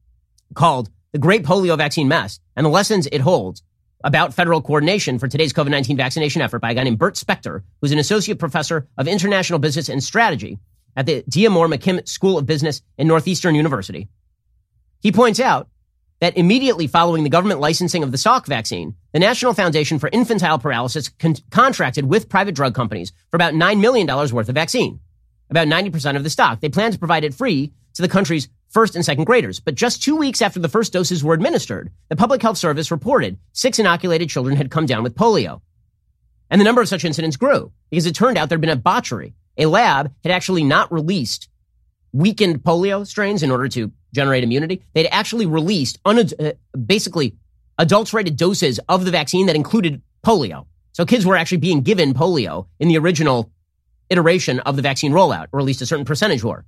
called The Great Polio Vaccine Mess and the Lessons It Holds about Federal Coordination for Today's COVID nineteen Vaccination Effort by a guy named Bert Spector, who's an associate professor of international business and strategy at the D'Amour McKim School of Business in Northeastern University. He points out that immediately following the government licensing of the Salk vaccine, the National Foundation for Infantile Paralysis con- contracted with private drug companies for about nine million dollars worth of vaccine, about ninety percent of the stock. They plan to provide it free to the country's first and second graders. But just two weeks after the first doses were administered, the Public Health Service reported six inoculated children had come down with polio. And the number of such incidents grew because it turned out there'd been a botchery. A lab had actually not released weakened polio strains in order to generate immunity. They'd actually released un- uh, basically adulterated doses of the vaccine that included polio. So kids were actually being given polio in the original iteration of the vaccine rollout, or at least a certain percentage were.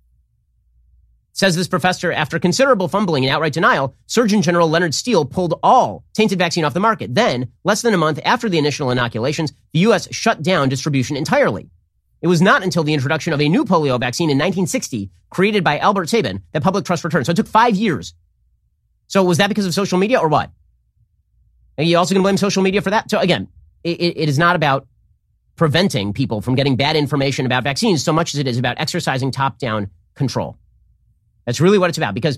Says this professor, after considerable fumbling and outright denial, Surgeon General Leonard Steele pulled all tainted vaccine off the market. Then, less than a month after the initial inoculations, the U S shut down distribution entirely. It was not until the introduction of a new polio vaccine in nineteen sixty, created by Albert Sabin, that public trust returned. So it took five years. So was that because of social media or what? Are you also going to blame social media for that? So again, it, it is not about preventing people from getting bad information about vaccines so much as it is about exercising top-down control. That's really what it's about, because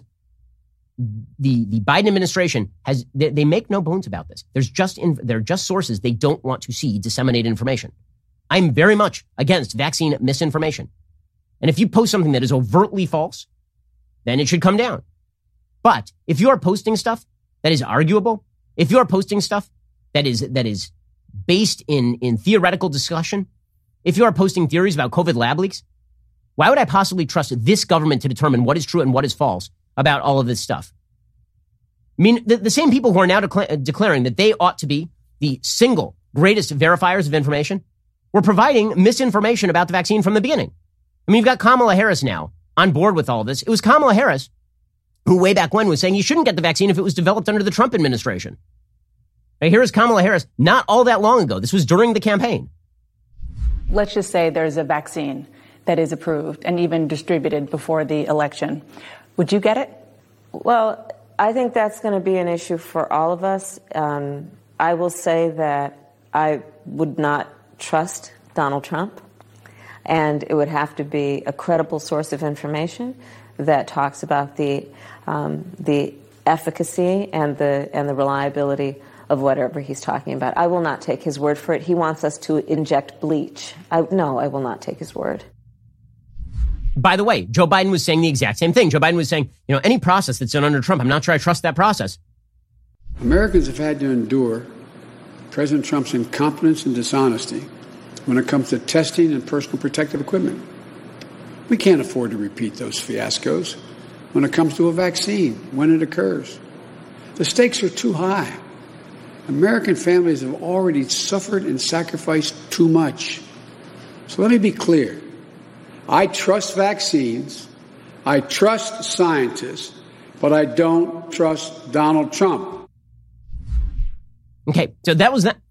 the the Biden administration has, they, they make no bones about this. There's just, in, they're just sources they don't want to see disseminate information. I'm very much against vaccine misinformation. And if you post something that is overtly false, then it should come down. But if you are posting stuff that is arguable, if you are posting stuff that is that is based in, in theoretical discussion, if you are posting theories about COVID lab leaks, why would I possibly trust this government to determine what is true and what is false about all of this stuff? I mean, the, the same people who are now decla- declaring that they ought to be the single greatest verifiers of information were providing misinformation about the vaccine from the beginning. I mean, you've got Kamala Harris now on board with all this. It was Kamala Harris who way back when was saying you shouldn't get the vaccine if it was developed under the Trump administration. Now, here is Kamala Harris not all that long ago. This was during the campaign. Let's just say there's a vaccine that is approved and even distributed before the election. Would you get it? Well, I think that's going to be an issue for all of us. Um, I will say that I would not trust Donald Trump, and it would have to be a credible source of information that talks about the um, the efficacy and the and the reliability of whatever he's talking about. I will not take his word for it. He wants us to inject bleach. I, no, I will not take his word. By the way, Joe Biden was saying the exact same thing. Joe Biden was saying, you know, any process that's done under Trump, I'm not sure I trust that process. Americans have had to endure President Trump's incompetence and dishonesty when it comes to testing and personal protective equipment. We can't afford to repeat those fiascos when it comes to a vaccine, when it occurs. The stakes are too high. American families have already suffered and sacrificed too much. So let me be clear. I trust vaccines, I trust scientists, but I don't trust Donald Trump. Okay, so that was that.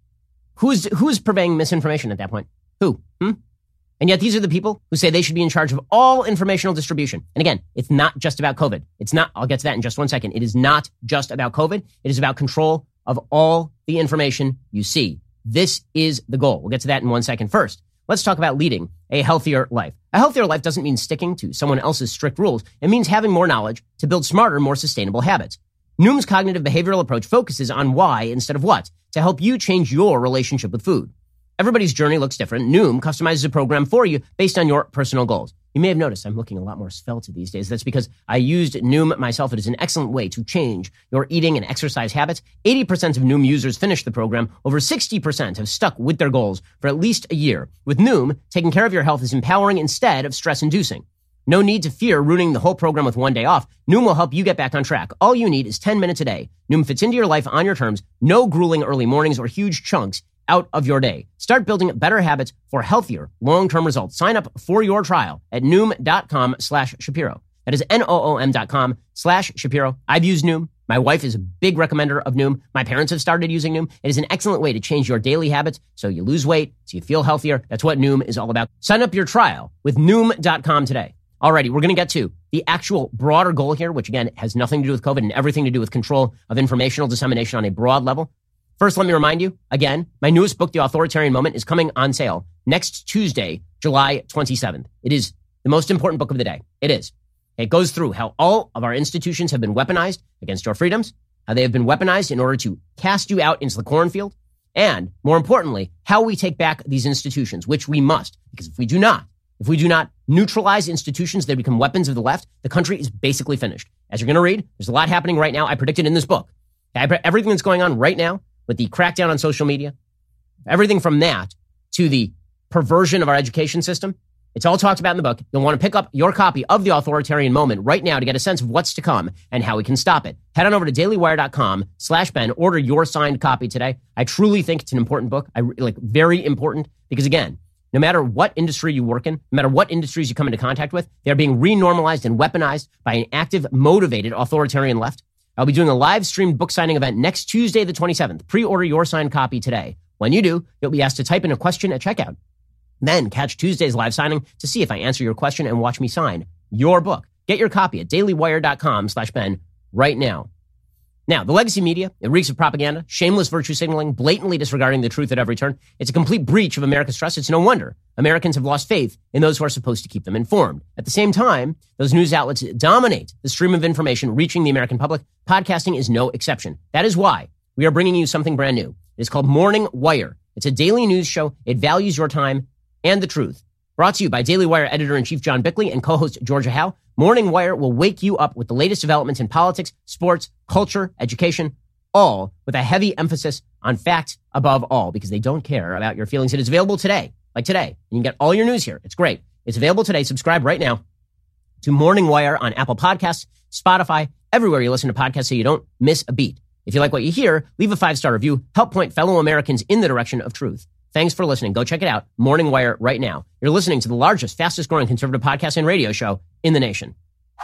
Who's who's purveying misinformation at that point? Who? Hmm? And yet these are the people who say they should be in charge of all informational distribution. And again, it's not just about COVID. It's not, I'll get to that in just one second. It is not just about COVID. It is about control of all the information you see. This is the goal. We'll get to that in one second. First, let's talk about leading a healthier life. A healthier life doesn't mean sticking to someone else's strict rules. It means having more knowledge to build smarter, more sustainable habits. Noom's cognitive behavioral approach focuses on why instead of what to help you change your relationship with food. Everybody's journey looks different. Noom customizes a program for you based on your personal goals. You may have noticed I'm looking a lot more svelte these days. That's because I used Noom myself. It is an excellent way to change your eating and exercise habits. eighty percent of Noom users finish the program. Over sixty percent have stuck with their goals for at least a year. With Noom, taking care of your health is empowering instead of stress-inducing. No need to fear ruining the whole program with one day off. Noom will help you get back on track. All you need is ten minutes a day. Noom fits into your life on your terms. No grueling early mornings or huge chunks out of your day. Start building better habits for healthier, long-term results. Sign up for your trial at Noom.com slash Shapiro. That is N-O-O-M dot com slash Shapiro. I've used Noom. My wife is a big recommender of Noom. My parents have started using Noom. It is an excellent way to change your daily habits so you lose weight, so you feel healthier. That's what Noom is all about. Sign up your trial with Noom dot com today. Alrighty, we're going to get to the actual broader goal here, which again has nothing to do with COVID and everything to do with control of informational dissemination on a broad level. First, let me remind you, again, my newest book, The Authoritarian Moment, is coming on sale next Tuesday, July twenty-seventh. It is the most important book of the day. It is. It goes through how all of our institutions have been weaponized against your freedoms, how they have been weaponized in order to cast you out into the cornfield, and, more importantly, how we take back these institutions, which we must, because if we do not, if we do not neutralize institutions that become weapons of the left, the country is basically finished. As you're going to read, there's a lot happening right now. I predicted in this book. Everything that's going on right now with the crackdown on social media, everything from that to the perversion of our education system, it's all talked about in the book. You'll want to pick up your copy of The Authoritarian Moment right now to get a sense of what's to come and how we can stop it. Head on over to dailywire.com slash Ben. Order your signed copy today. I truly think it's an important book. I like very important because, again, no matter what industry you work in, no matter what industries you come into contact with, they're being renormalized and weaponized by an active, motivated authoritarian left. I'll be doing a live streamed book signing event next Tuesday, the twenty-seventh. Pre-order your signed copy today. When you do, you'll be asked to type in a question at checkout. Then catch Tuesday's live signing to see if I answer your question and watch me sign your book. Get your copy at dailywire.com slash Ben right now. Now, the legacy media, it reeks of propaganda, shameless virtue signaling, blatantly disregarding the truth at every turn. It's a complete breach of America's trust. It's no wonder Americans have lost faith in those who are supposed to keep them informed. At the same time, those news outlets dominate the stream of information reaching the American public. Podcasting is no exception. That is why we are bringing you something brand new. It is called Morning Wire. It's a daily news show. It values your time and the truth. Brought to you by Daily Wire editor-in-chief John Bickley and co-host Georgia Howe. Morning Wire will wake you up with the latest developments in politics, sports, culture, education, all with a heavy emphasis on fact above all, because they don't care about your feelings. It is available today, like today. You can get all your news here. It's great. It's available today. Subscribe right now to Morning Wire on Apple Podcasts, Spotify, everywhere you listen to podcasts so you don't miss a beat. If you like what you hear, leave a five-star review. Help point fellow Americans in the direction of truth. Thanks for listening. Go check it out. Morning Wire right now. You're listening to the largest, fastest growing conservative podcast and radio show in the nation.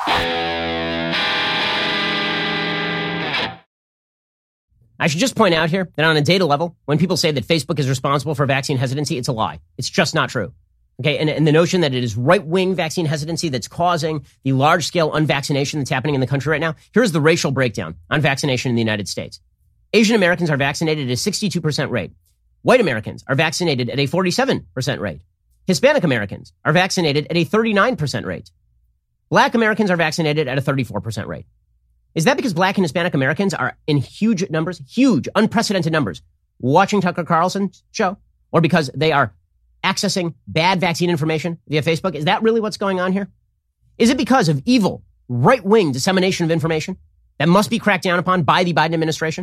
I should just point out here that on a data level, when people say that Facebook is responsible for vaccine hesitancy, it's a lie. It's just not true. Okay, and, and the notion that it is right-wing vaccine hesitancy that's causing the large-scale unvaccination that's happening in the country right now, here's the racial breakdown on vaccination in the United States. Asian Americans are vaccinated at a sixty-two percent rate. White Americans are vaccinated at a forty-seven percent rate. Hispanic Americans are vaccinated at a thirty-nine percent rate. Black Americans are vaccinated at a thirty-four percent rate. Is that because Black and Hispanic Americans are in huge numbers, huge, unprecedented numbers, watching Tucker Carlson's show? Or because they are accessing bad vaccine information via Facebook? Is that really what's going on here? Is it because of evil, right-wing dissemination of information that must be cracked down upon by the Biden administration?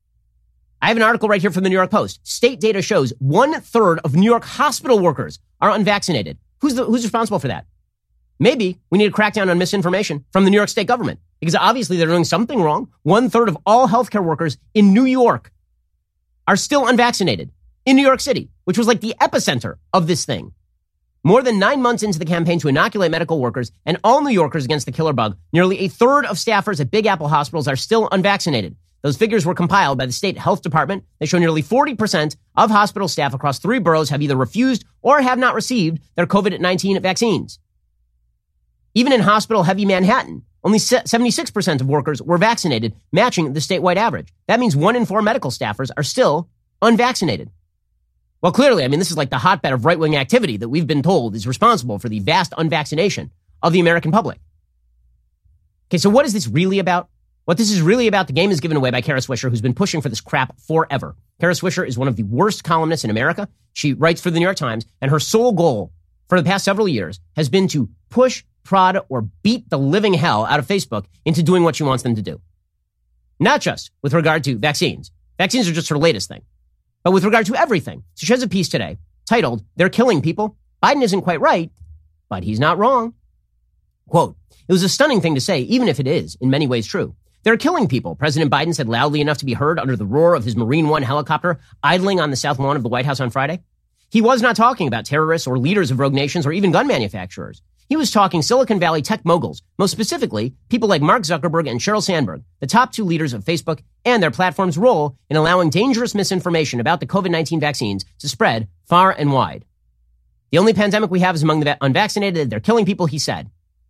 I have an article right here from the New York Post. State data shows one-third of New York hospital workers are unvaccinated. Who's the, who's responsible for that? Maybe we need to crack down on misinformation from the New York State government, because obviously they're doing something wrong. One-third of all healthcare workers in New York are still unvaccinated in New York City, which was like the epicenter of this thing. More than nine months into the campaign to inoculate medical workers and all New Yorkers against the killer bug, nearly a third of staffers at Big Apple hospitals are still unvaccinated. Those figures were compiled by the state health department. They show nearly forty percent of hospital staff across three boroughs have either refused or have not received their COVID nineteen vaccines. Even in hospital-heavy Manhattan, only seventy-six percent of workers were vaccinated, matching the statewide average. That means one in four medical staffers are still unvaccinated. Well, clearly, I mean, this is like the hotbed of right-wing activity that we've been told is responsible for the vast unvaccination of the American public. Okay, so what is this really about? What this is really about, the game is given away by Kara Swisher, who's been pushing for this crap forever. Kara Swisher is one of the worst columnists in America. She writes for the New York Times, and her sole goal for the past several years has been to push, prod, or beat the living hell out of Facebook into doing what she wants them to do. Not just with regard to vaccines. Vaccines are just her latest thing. But with regard to everything. So she has a piece today titled, "They're Killing People. Biden Isn't Quite Right, but He's Not Wrong." Quote, "It was a stunning thing to say, even if it is in many ways true. They're killing people," President Biden said loudly enough to be heard under the roar of his Marine One helicopter idling on the south lawn of the White House on Friday. He was not talking about terrorists or leaders of rogue nations or even gun manufacturers. He was talking Silicon Valley tech moguls, most specifically people like Mark Zuckerberg and Sheryl Sandberg, the top two leaders of Facebook, and their platform's role in allowing dangerous misinformation about the COVID nineteen vaccines to spread far and wide. "The only pandemic we have is among the unvaccinated. They're killing people," he said.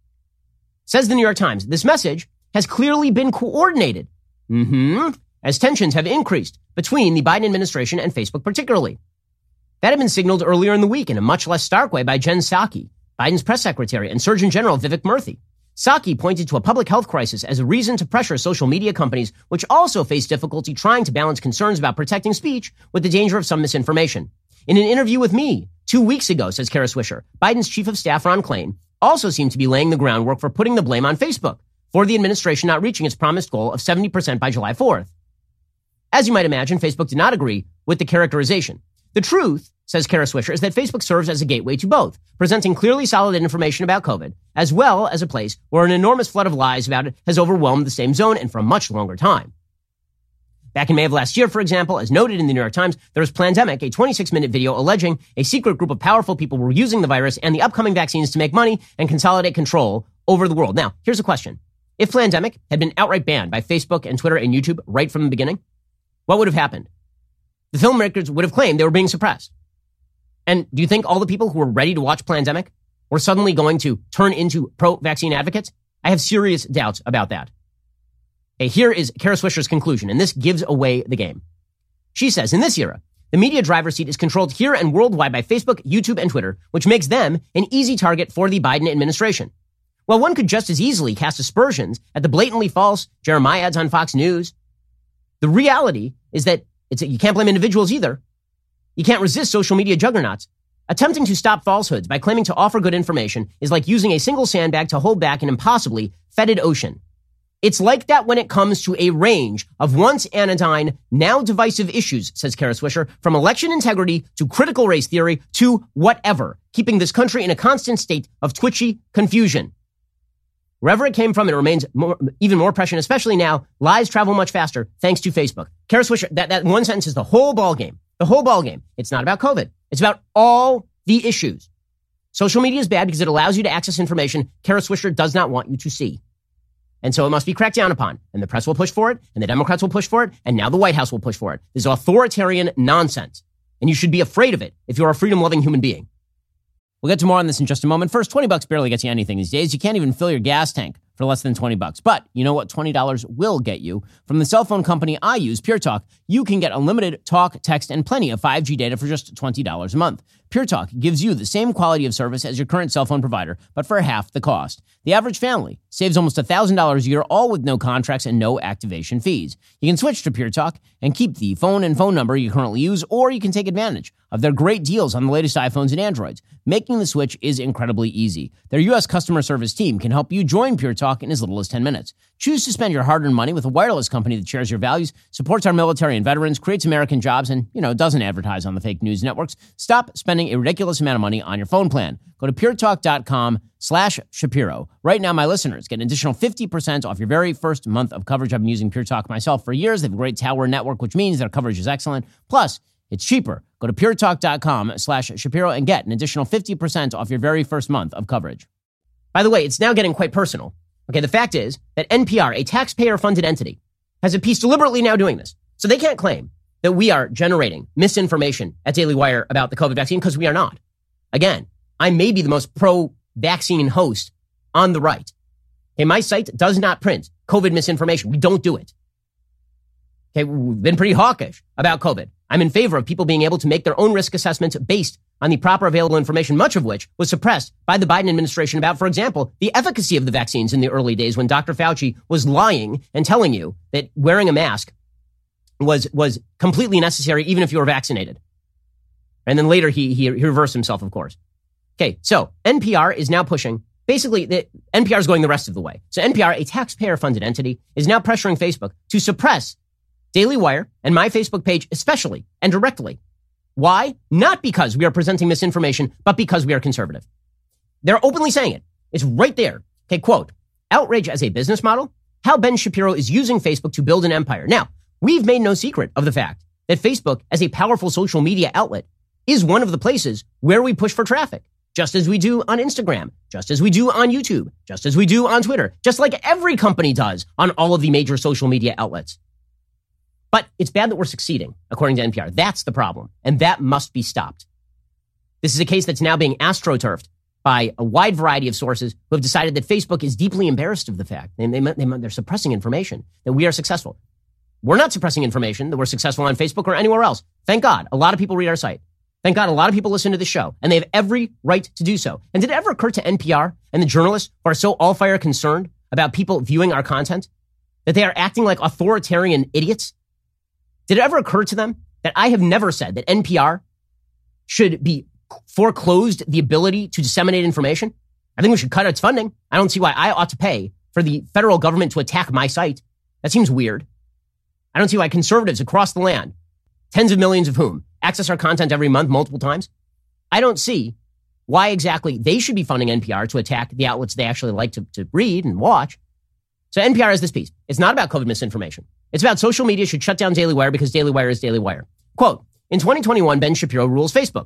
Says the New York Times, this message has clearly been coordinated, mm-hmm, as tensions have increased between the Biden administration and Facebook particularly. That had been signaled earlier in the week in a much less stark way by Jen Psaki, Biden's press secretary, and Surgeon General Vivek Murthy. Psaki pointed to a public health crisis as a reason to pressure social media companies, which also face difficulty trying to balance concerns about protecting speech with the danger of some misinformation. In an interview with me two weeks ago, says Kara Swisher, Biden's chief of staff, Ron Klain, also seemed to be laying the groundwork for putting the blame on Facebook for the administration not reaching its promised goal of seventy percent by July fourth. As you might imagine, Facebook did not agree with the characterization. The truth, says Kara Swisher, is that Facebook serves as a gateway to both, presenting clearly solid information about COVID, as well as a place where an enormous flood of lies about it has overwhelmed the same zone and for a much longer time. Back in May of last year, for example, as noted in the New York Times, there was Plandemic, a twenty-six minute video alleging a secret group of powerful people were using the virus and the upcoming vaccines to make money and consolidate control over the world. Now, here's a question. If Plandemic had been outright banned by Facebook and Twitter and YouTube right from the beginning, what would have happened? The filmmakers would have claimed they were being suppressed. And do you think all the people who were ready to watch Plandemic were suddenly going to turn into pro-vaccine advocates? I have serious doubts about that. Okay, here is Kara Swisher's conclusion, and this gives away the game. She says, in this era, the media driver's seat is controlled here and worldwide by Facebook, YouTube, and Twitter, which makes them an easy target for the Biden administration. Well, one could just as easily cast aspersions at the blatantly false Jeremiah ads on Fox News. The reality is that it's, you can't blame individuals either. You can't resist social media juggernauts. Attempting to stop falsehoods by claiming to offer good information is like using a single sandbag to hold back an impossibly fetid ocean. It's like that when it comes to a range of once anodyne, now divisive issues, says Kara Swisher, from election integrity to critical race theory to whatever, keeping this country in a constant state of twitchy confusion. Wherever it came from, it remains more, even more prescient, especially now. Lies travel much faster thanks to Facebook. Kara Swisher, that, that one sentence is the whole ballgame. The whole ballgame. It's not about COVID. It's about all the issues. Social media is bad because it allows you to access information Kara Swisher does not want you to see. And so it must be cracked down upon. And the press will push for it, and the Democrats will push for it, and now the White House will push for it. This is authoritarian nonsense. And you should be afraid of it if you're a freedom-loving human being. We'll get to more on this in just a moment. First, twenty bucks barely gets you anything these days. You can't even fill your gas tank for less than twenty bucks. But you know what twenty dollars will get you? From the cell phone company I use, Pure Talk, you can get unlimited talk, text, and plenty of five G data for just twenty dollars a month. Pure Talk gives you the same quality of service as your current cell phone provider, but for half the cost. The average family saves almost one thousand dollars a year, all with no contracts and no activation fees. You can switch to Pure Talk and keep the phone and phone number you currently use, or you can take advantage of their great deals on the latest iPhones and Androids. Making the switch is incredibly easy. Their U S customer service team can help you join Pure Talk in as little as ten minutes. Choose to spend your hard-earned money with a wireless company that shares your values, supports our military and veterans, creates American jobs, and, you know, doesn't advertise on the fake news networks. Stop spending a ridiculous amount of money on your phone plan. Go to puretalk.com slash Shapiro. Right now, my listeners get an additional fifty percent off your very first month of coverage. I've been using Pure Talk myself for years. They have a great tower network, which means their coverage is excellent. Plus, it's cheaper. Go to puretalk.com slash Shapiro and get an additional fifty percent off your very first month of coverage. By the way, it's now getting quite personal. Okay, the fact is that N P R, a taxpayer-funded entity, has a piece deliberately now doing this. So they can't claim that we are generating misinformation at Daily Wire about the COVID vaccine, because we are not. Again, I may be the most pro-vaccine host on the right. Okay, my site does not print COVID misinformation. We don't do it. Okay, we've been pretty hawkish about COVID. I'm in favor of people being able to make their own risk assessments based on the proper available information, much of which was suppressed by the Biden administration about, for example, the efficacy of the vaccines in the early days when Doctor Fauci was lying and telling you that wearing a mask was was completely necessary even if you were vaccinated. And then later he, he, he reversed himself, of course. Okay, so N P R is now pushing, basically, the, N P R is going the rest of the way. So N P R, a taxpayer-funded entity, is now pressuring Facebook to suppress Daily Wire and my Facebook page especially and directly. Why? Not because we are presenting misinformation, but because we are conservative. They're openly saying it. It's right there. Okay, quote, outrage as a business model, how Ben Shapiro is using Facebook to build an empire. Now, we've made no secret of the fact that Facebook, as a powerful social media outlet, is one of the places where we push for traffic, just as we do on Instagram, just as we do on YouTube, just as we do on Twitter, just like every company does on all of the major social media outlets. But it's bad that we're succeeding, according to N P R. That's the problem, and that must be stopped. This is a case that's now being astroturfed by a wide variety of sources who have decided that Facebook is deeply embarrassed of the fact, they, they, they, they're suppressing information, that we are successful. We're not suppressing information, that we're successful on Facebook or anywhere else. Thank God, a lot of people read our site. Thank God, a lot of people listen to the show, and they have every right to do so. And did it ever occur to N P R and the journalists who are so all-fire concerned about people viewing our content that they are acting like authoritarian idiots? Did it ever occur to them that I have never said that N P R should be foreclosed the ability to disseminate information? I think we should cut its funding. I don't see why I ought to pay for the federal government to attack my site. That seems weird. I don't see why conservatives across the land, tens of millions of whom access our content every month multiple times, I don't see why exactly they should be funding N P R to attack the outlets they actually like to, to read and watch. So N P R has this piece. It's not about COVID misinformation. It's about social media should shut down Daily Wire because Daily Wire is Daily Wire. Quote, in twenty twenty-one, Ben Shapiro rules Facebook.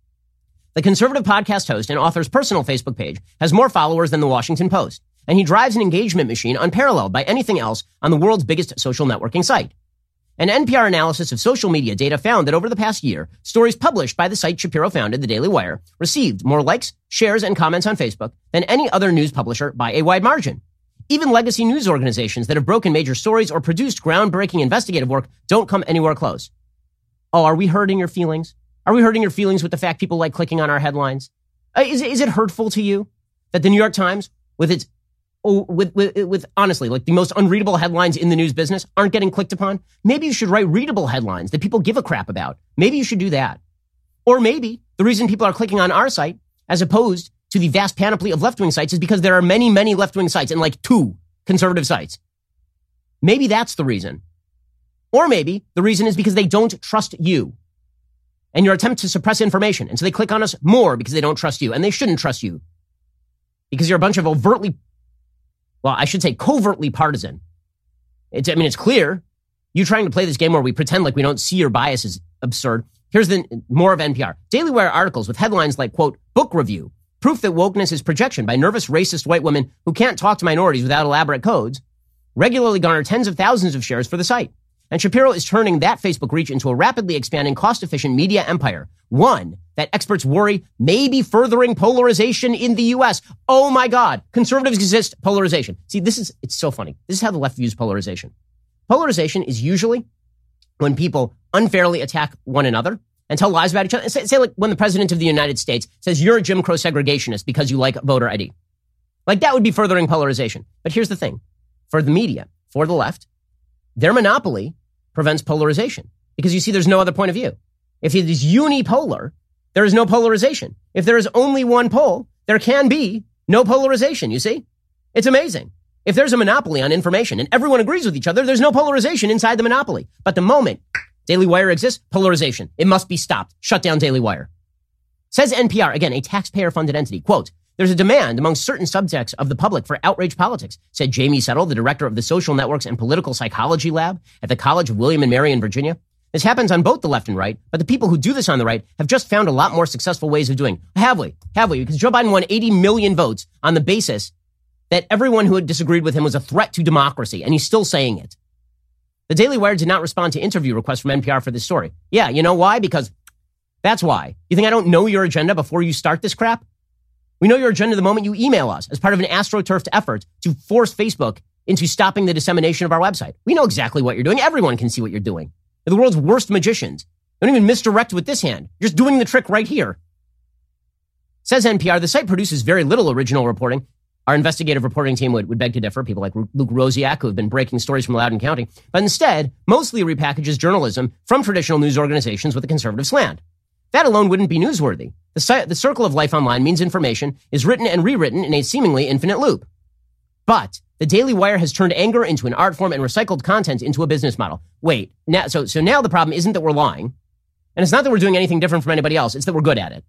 The conservative podcast host and author's personal Facebook page has more followers than the Washington Post, and he drives an engagement machine unparalleled by anything else on the world's biggest social networking site. An N P R analysis of social media data found that over the past year, stories published by the site Shapiro founded, the Daily Wire, received more likes, shares, and comments on Facebook than any other news publisher by a wide margin. Even legacy news organizations that have broken major stories or produced groundbreaking investigative work don't come anywhere close. Oh, are we hurting your feelings? Are we hurting your feelings with the fact people like clicking on our headlines? Uh, is, is it hurtful to you that the New York Times, with its, oh, with, with, with honestly, like the most unreadable headlines in the news business, aren't getting clicked upon? Maybe you should write readable headlines that people give a crap about. Maybe you should do that. Or maybe the reason people are clicking on our site, as opposed to the vast panoply of left-wing sites, is because there are many, many left-wing sites and like two conservative sites. Maybe that's the reason. Or maybe the reason is because they don't trust you and your attempt to suppress information. And so they click on us more because they don't trust you, and they shouldn't trust you because you're a bunch of overtly, well, I should say covertly partisan. It's, I mean, it's clear. You trying to play this game where we pretend like we don't see your bias is absurd. Here's the more of N P R. Daily Wire articles with headlines like, quote, book review, proof that wokeness is projection by nervous, racist white women who can't talk to minorities without elaborate codes, regularly garner tens of thousands of shares for the site. And Shapiro is turning that Facebook reach into a rapidly expanding, cost-efficient media empire, one that experts worry may be furthering polarization in the U S. Oh my God, conservatives resist polarization. See, this is, it's so funny. This is how the left views polarization. Polarization is usually when people unfairly attack one another and tell lies about each other. Say, say like when the president of the United States says you're a Jim Crow segregationist because you like voter I D. Like that would be furthering polarization. But here's the thing. For the media, for the left, their monopoly prevents polarization because you see there's no other point of view. If it is unipolar, there is no polarization. If there is only one pole, there can be no polarization, you see? It's amazing. If there's a monopoly on information and everyone agrees with each other, there's no polarization inside the monopoly. But the moment Daily Wire exists, polarization. It must be stopped. Shut down Daily Wire. Says N P R, again, a taxpayer-funded entity, quote, there's a demand among certain subjects of the public for outrage politics, said Jamie Settle, the director of the Social Networks and Political Psychology Lab at the College of William and Mary in Virginia. This happens on both the left and right, but the people who do this on the right have just found a lot more successful ways of doing it. Have we? Have we? Because Joe Biden won eighty million votes on the basis that everyone who had disagreed with him was a threat to democracy, and he's still saying it. The Daily Wire did not respond to interview requests from N P R for this story. Yeah, you know why? Because that's why. You think I don't know your agenda before you start this crap? We know your agenda the moment you email us as part of an AstroTurfed effort to force Facebook into stopping the dissemination of our website. We know exactly what you're doing. Everyone can see what you're doing. You're the world's worst magicians. Don't even misdirect with this hand. You're just doing the trick right here. Says N P R, the site produces very little original reporting. Our investigative reporting team would, would beg to differ, people like Luke Rosiak, who have been breaking stories from Loudoun County, but instead mostly repackages journalism from traditional news organizations with a conservative slant. That alone wouldn't be newsworthy. The, si- the circle of life online means information is written and rewritten in a seemingly infinite loop. But the Daily Wire has turned anger into an art form and recycled content into a business model. Wait, now, so, so now the problem isn't that we're lying, and it's not that we're doing anything different from anybody else, it's that we're good at it.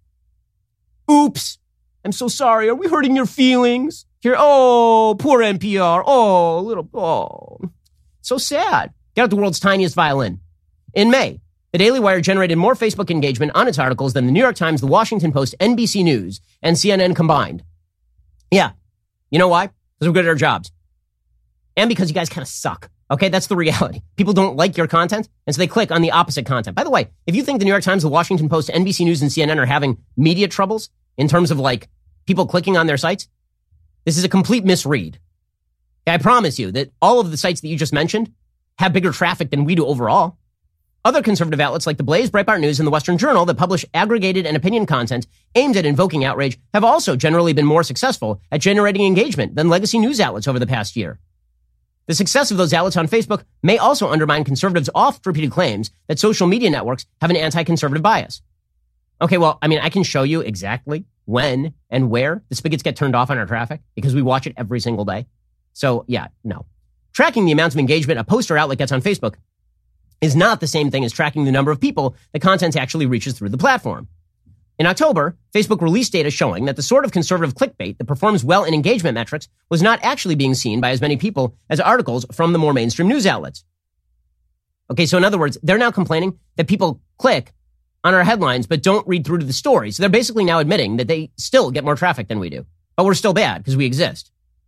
Oops. I'm so sorry. Are we hurting your feelings? Here, oh, poor N P R. Oh, little, oh. So sad. Get out the world's tiniest violin. In May, the Daily Wire generated more Facebook engagement on its articles than the New York Times, the Washington Post, N B C News, and C N N combined. Yeah. You know why? Because we're good at our jobs. And because you guys kind of suck. Okay, that's the reality. People don't like your content, and so they click on the opposite content. By the way, if you think the New York Times, the Washington Post, N B C News, and C N N are having media troubles in terms of, like, people clicking on their sites, this is a complete misread. I promise you that all of the sites that you just mentioned have bigger traffic than we do overall. Other conservative outlets like The Blaze, Breitbart News, and The Western Journal that publish aggregated and opinion content aimed at invoking outrage have also generally been more successful at generating engagement than legacy news outlets over the past year. The success of those outlets on Facebook may also undermine conservatives' oft-repeated claims that social media networks have an anti-conservative bias. Okay, well, I mean, I can show you exactly when and where the spigots get turned off on our traffic because we watch it every single day. So, yeah, no. Tracking the amount of engagement a post or outlet gets on Facebook is not the same thing as tracking the number of people the content actually reaches through the platform. In October, Facebook released data showing that the sort of conservative clickbait that performs well in engagement metrics was not actually being seen by as many people as articles from the more mainstream news outlets. Okay, so in other words, they're now complaining that people click on our headlines but don't read through to the story. So they're basically now admitting that they still get more traffic than we do. But we're still bad because we exist.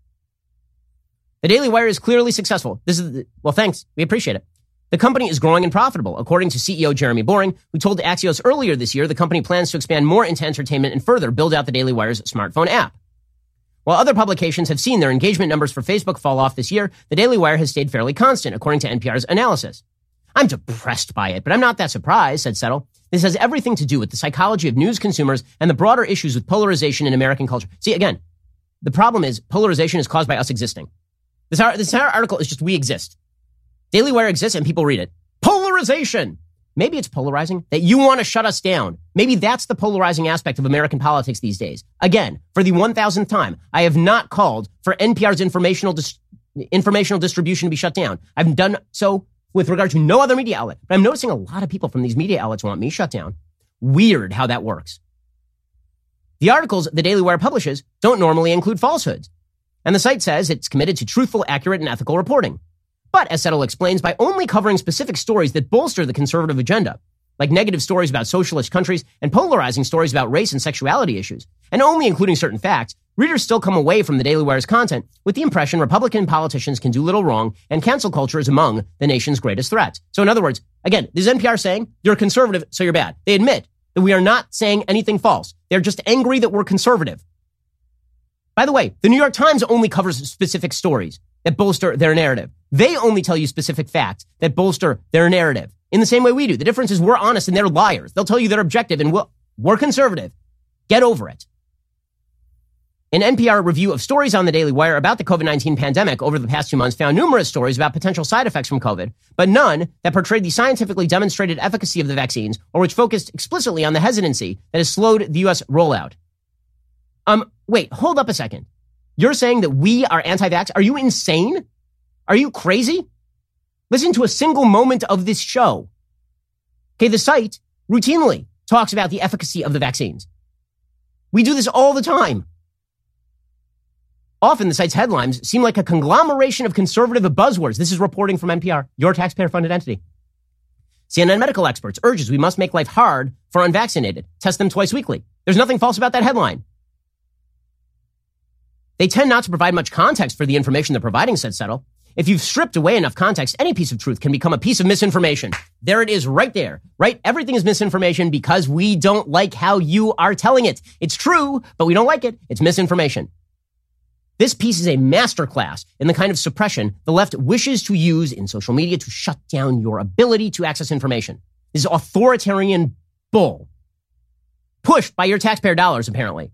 The Daily Wire is clearly successful. This is, the, well, thanks. We appreciate it. The company is growing and profitable, according to C E O Jeremy Boring, who told Axios earlier this year the company plans to expand more into entertainment and further build out the Daily Wire's smartphone app. While other publications have seen their engagement numbers for Facebook fall off this year, the Daily Wire has stayed fairly constant, according to N P R's analysis. I'm depressed by it, but I'm not that surprised, said Settle. This has everything to do with the psychology of news consumers and the broader issues with polarization in American culture. See, again, the problem is polarization is caused by us existing. This, this entire article is just we exist. Daily Wire exists and people read it. Polarization! Maybe it's polarizing that you want to shut us down. Maybe that's the polarizing aspect of American politics these days. Again, for the one thousandth time, I have not called for N P R's informational dis- informational distribution to be shut down. I've done so with regard to no other media outlet. But I'm noticing a lot of people from these media outlets want me shut down. Weird how that works. The articles the Daily Wire publishes don't normally include falsehoods. And the site says it's committed to truthful, accurate, and ethical reporting. But, as Settle explains, by only covering specific stories that bolster the conservative agenda, like negative stories about socialist countries and polarizing stories about race and sexuality issues, and only including certain facts, readers still come away from the Daily Wire's content with the impression Republican politicians can do little wrong and cancel culture is among the nation's greatest threats. So in other words, again, this is N P R saying, you're conservative, so you're bad. They admit that we are not saying anything false. They're just angry that we're conservative. By the way, the New York Times only covers specific stories that bolster their narrative. They only tell you specific facts that bolster their narrative. in the same way we do. The difference is we're honest and they're liars. They'll tell you they're objective and we'll, we're conservative. Get over it. An N P R review of stories on the Daily Wire about the COVID nineteen pandemic over the past two months found numerous stories about potential side effects from COVID, but none that portrayed the scientifically demonstrated efficacy of the vaccines or which focused explicitly on the hesitancy that has slowed the U S rollout. Um, wait, hold up a second. You're saying that we are anti-vax? Are you insane? Are you crazy? Listen to a single moment of this show. Okay, the site routinely talks about the efficacy of the vaccines. We do this all the time. Often the site's headlines seem like a conglomeration of conservative buzzwords. This is reporting from N P R, your taxpayer-funded entity. C N N medical experts urges we must make life hard for unvaccinated. Test them twice weekly. There's nothing false about that headline. They tend not to provide much context for the information they're providing, said Settle. If you've stripped away enough context, any piece of truth can become a piece of misinformation. There it is right there, right? Everything is misinformation because we don't like how you are telling it. It's true, but we don't like it. It's misinformation. This piece is a masterclass in the kind of suppression the left wishes to use in social media to shut down your ability to access information. This is authoritarian bull. Pushed by your taxpayer dollars, apparently.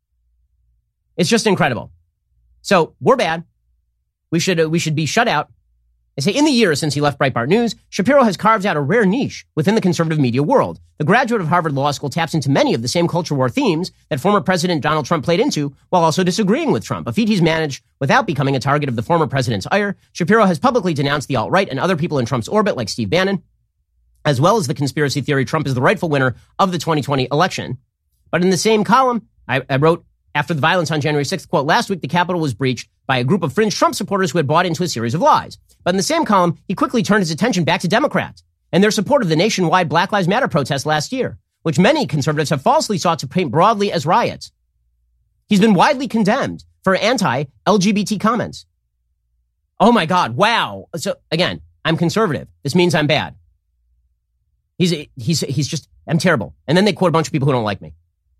It's just incredible. So, we're bad. We should, uh, we should be shut out. They say in the years since he left Breitbart News, Shapiro has carved out a rare niche within the conservative media world. The graduate of Harvard Law School taps into many of the same culture war themes that former President Donald Trump played into while also disagreeing with Trump, a feat he's managed without becoming a target of the former president's ire. Shapiro has publicly denounced the alt-right and other people in Trump's orbit like Steve Bannon, as well as the conspiracy theory Trump is the rightful winner of the twenty twenty election. But in the same column, I, I wrote, after the violence on January sixth, quote, last week the Capitol was breached by a group of fringe Trump supporters who had bought into a series of lies. But in the same column, he quickly turned his attention back to Democrats and their support of the nationwide Black Lives Matter protest last year, which many conservatives have falsely sought to paint broadly as riots. He's been widely condemned for anti-L G B T comments. Oh my God, wow. So again, I'm conservative. This means I'm bad. He's, he's, he's just, I'm terrible. And then they quote a bunch of people who don't like me.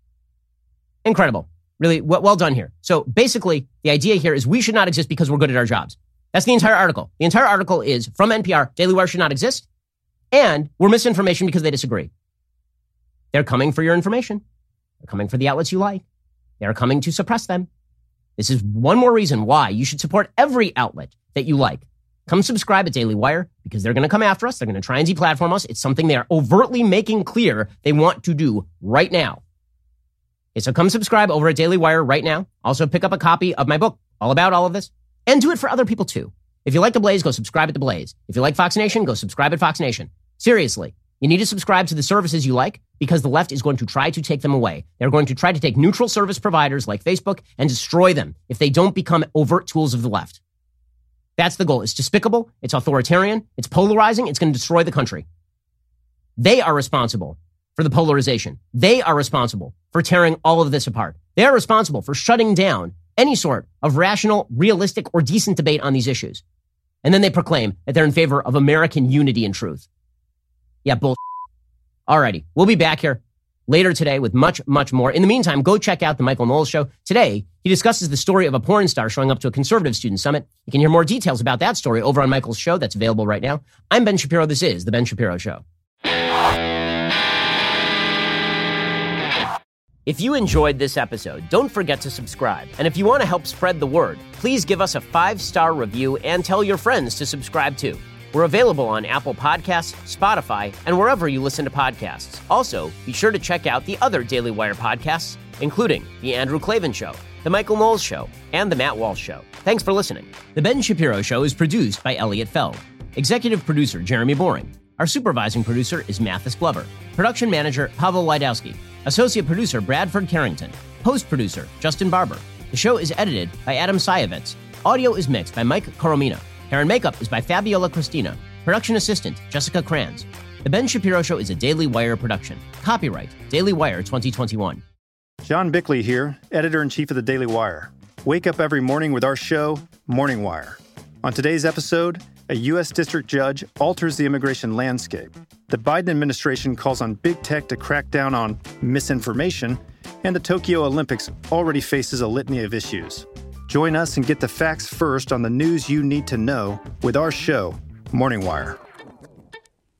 Incredible. Really well, well done here. So basically, the idea here is we should not exist because we're good at our jobs. That's the entire article. The entire article is from N P R, Daily Wire should not exist, and we're misinformation because they disagree. They're coming for your information. They're coming for the outlets you like. They're coming to suppress them. This is one more reason why you should support every outlet that you like. Come subscribe at Daily Wire because they're going to come after us. They're going to try and deplatform us. It's something they are overtly making clear they want to do right now. Okay, so come subscribe over at Daily Wire right now. Also pick up a copy of my book all about all of this and do it for other people too. If you like The Blaze, go subscribe at The Blaze. If you like Fox Nation, go subscribe at Fox Nation. Seriously, you need to subscribe to the services you like because the left is going to try to take them away. They're going to try to take neutral service providers like Facebook and destroy them if they don't become overt tools of the left. That's the goal. It's despicable. It's authoritarian. It's polarizing. It's going to destroy the country. They are responsible for the polarization. They are responsible for tearing all of this apart. They are responsible for shutting down any sort of rational, realistic, or decent debate on these issues. And then they proclaim that they're in favor of American unity and truth. Yeah, bull. Alrighty, we'll be back here later today with much, much more. In the meantime, go check out The Michael Knowles Show. Today, he discusses the story of a porn star showing up to a conservative student summit. You can hear more details about that story over on Michael's show that's available right now. I'm Ben Shapiro. This is The Ben Shapiro Show. If you enjoyed this episode, don't forget to subscribe. And if you want to help spread the word, please give us a five-star review and tell your friends to subscribe too. We're available on Apple Podcasts, Spotify, and wherever you listen to podcasts. Also, be sure to check out the other Daily Wire podcasts, including The Andrew Klavan Show, The Michael Knowles Show, and The Matt Walsh Show. Thanks for listening. The Ben Shapiro Show is produced by Elliot Feld. Executive producer, Jeremy Boring. Our supervising producer is Mathis Glover. Production manager, Pavel Wydowski. Associate producer, Bradford Carrington. Post-producer, Justin Barber. The show is edited by Adam Sayevitz. Audio is mixed by Mike Coromina. Hair and makeup is by Fabiola Cristina. Production assistant, Jessica Kranz. The Ben Shapiro Show is a Daily Wire production. Copyright, Daily Wire twenty twenty-one. John Bickley here, editor-in-chief of the Daily Wire. Wake up every morning with our show, Morning Wire. On today's episode, a U S district judge alters the immigration landscape. The Biden administration calls on big tech to crack down on misinformation, and the Tokyo Olympics already faces a litany of issues. Join us and get the facts first on the news you need to know with our show, Morning Wire.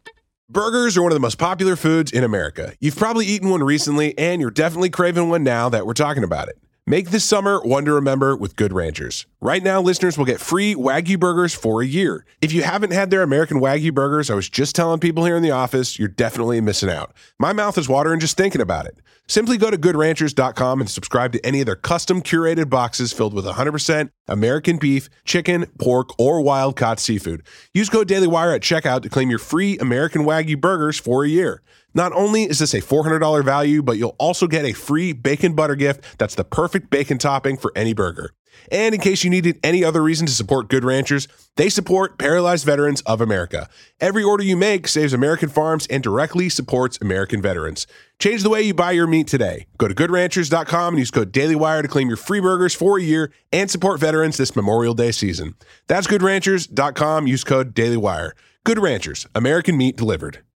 Burgers are one of the most popular foods in America. You've probably eaten one recently, and you're definitely craving one now that we're talking about it. Make this summer one to remember with Good Ranchers. Right now, listeners will get free Wagyu burgers for a year. If you haven't had their American Wagyu burgers, I was just telling people here in the office, you're definitely missing out. My mouth is watering just thinking about it. Simply go to good ranchers dot com and subscribe to any of their custom curated boxes filled with one hundred percent American beef, chicken, pork, or wild-caught seafood. Use code DailyWire at checkout to claim your free American Wagyu burgers for a year. Not only is this a four hundred dollars value, but you'll also get a free bacon butter gift that's the perfect bacon topping for any burger. And in case you needed any other reason to support Good Ranchers, they support Paralyzed Veterans of America. Every order you make saves American farms and directly supports American veterans. Change the way you buy your meat today. Go to good ranchers dot com and use code DailyWire to claim your free burgers for a year and support veterans this Memorial Day season. That's good ranchers dot com. Use code DailyWire. Good Ranchers, American meat delivered.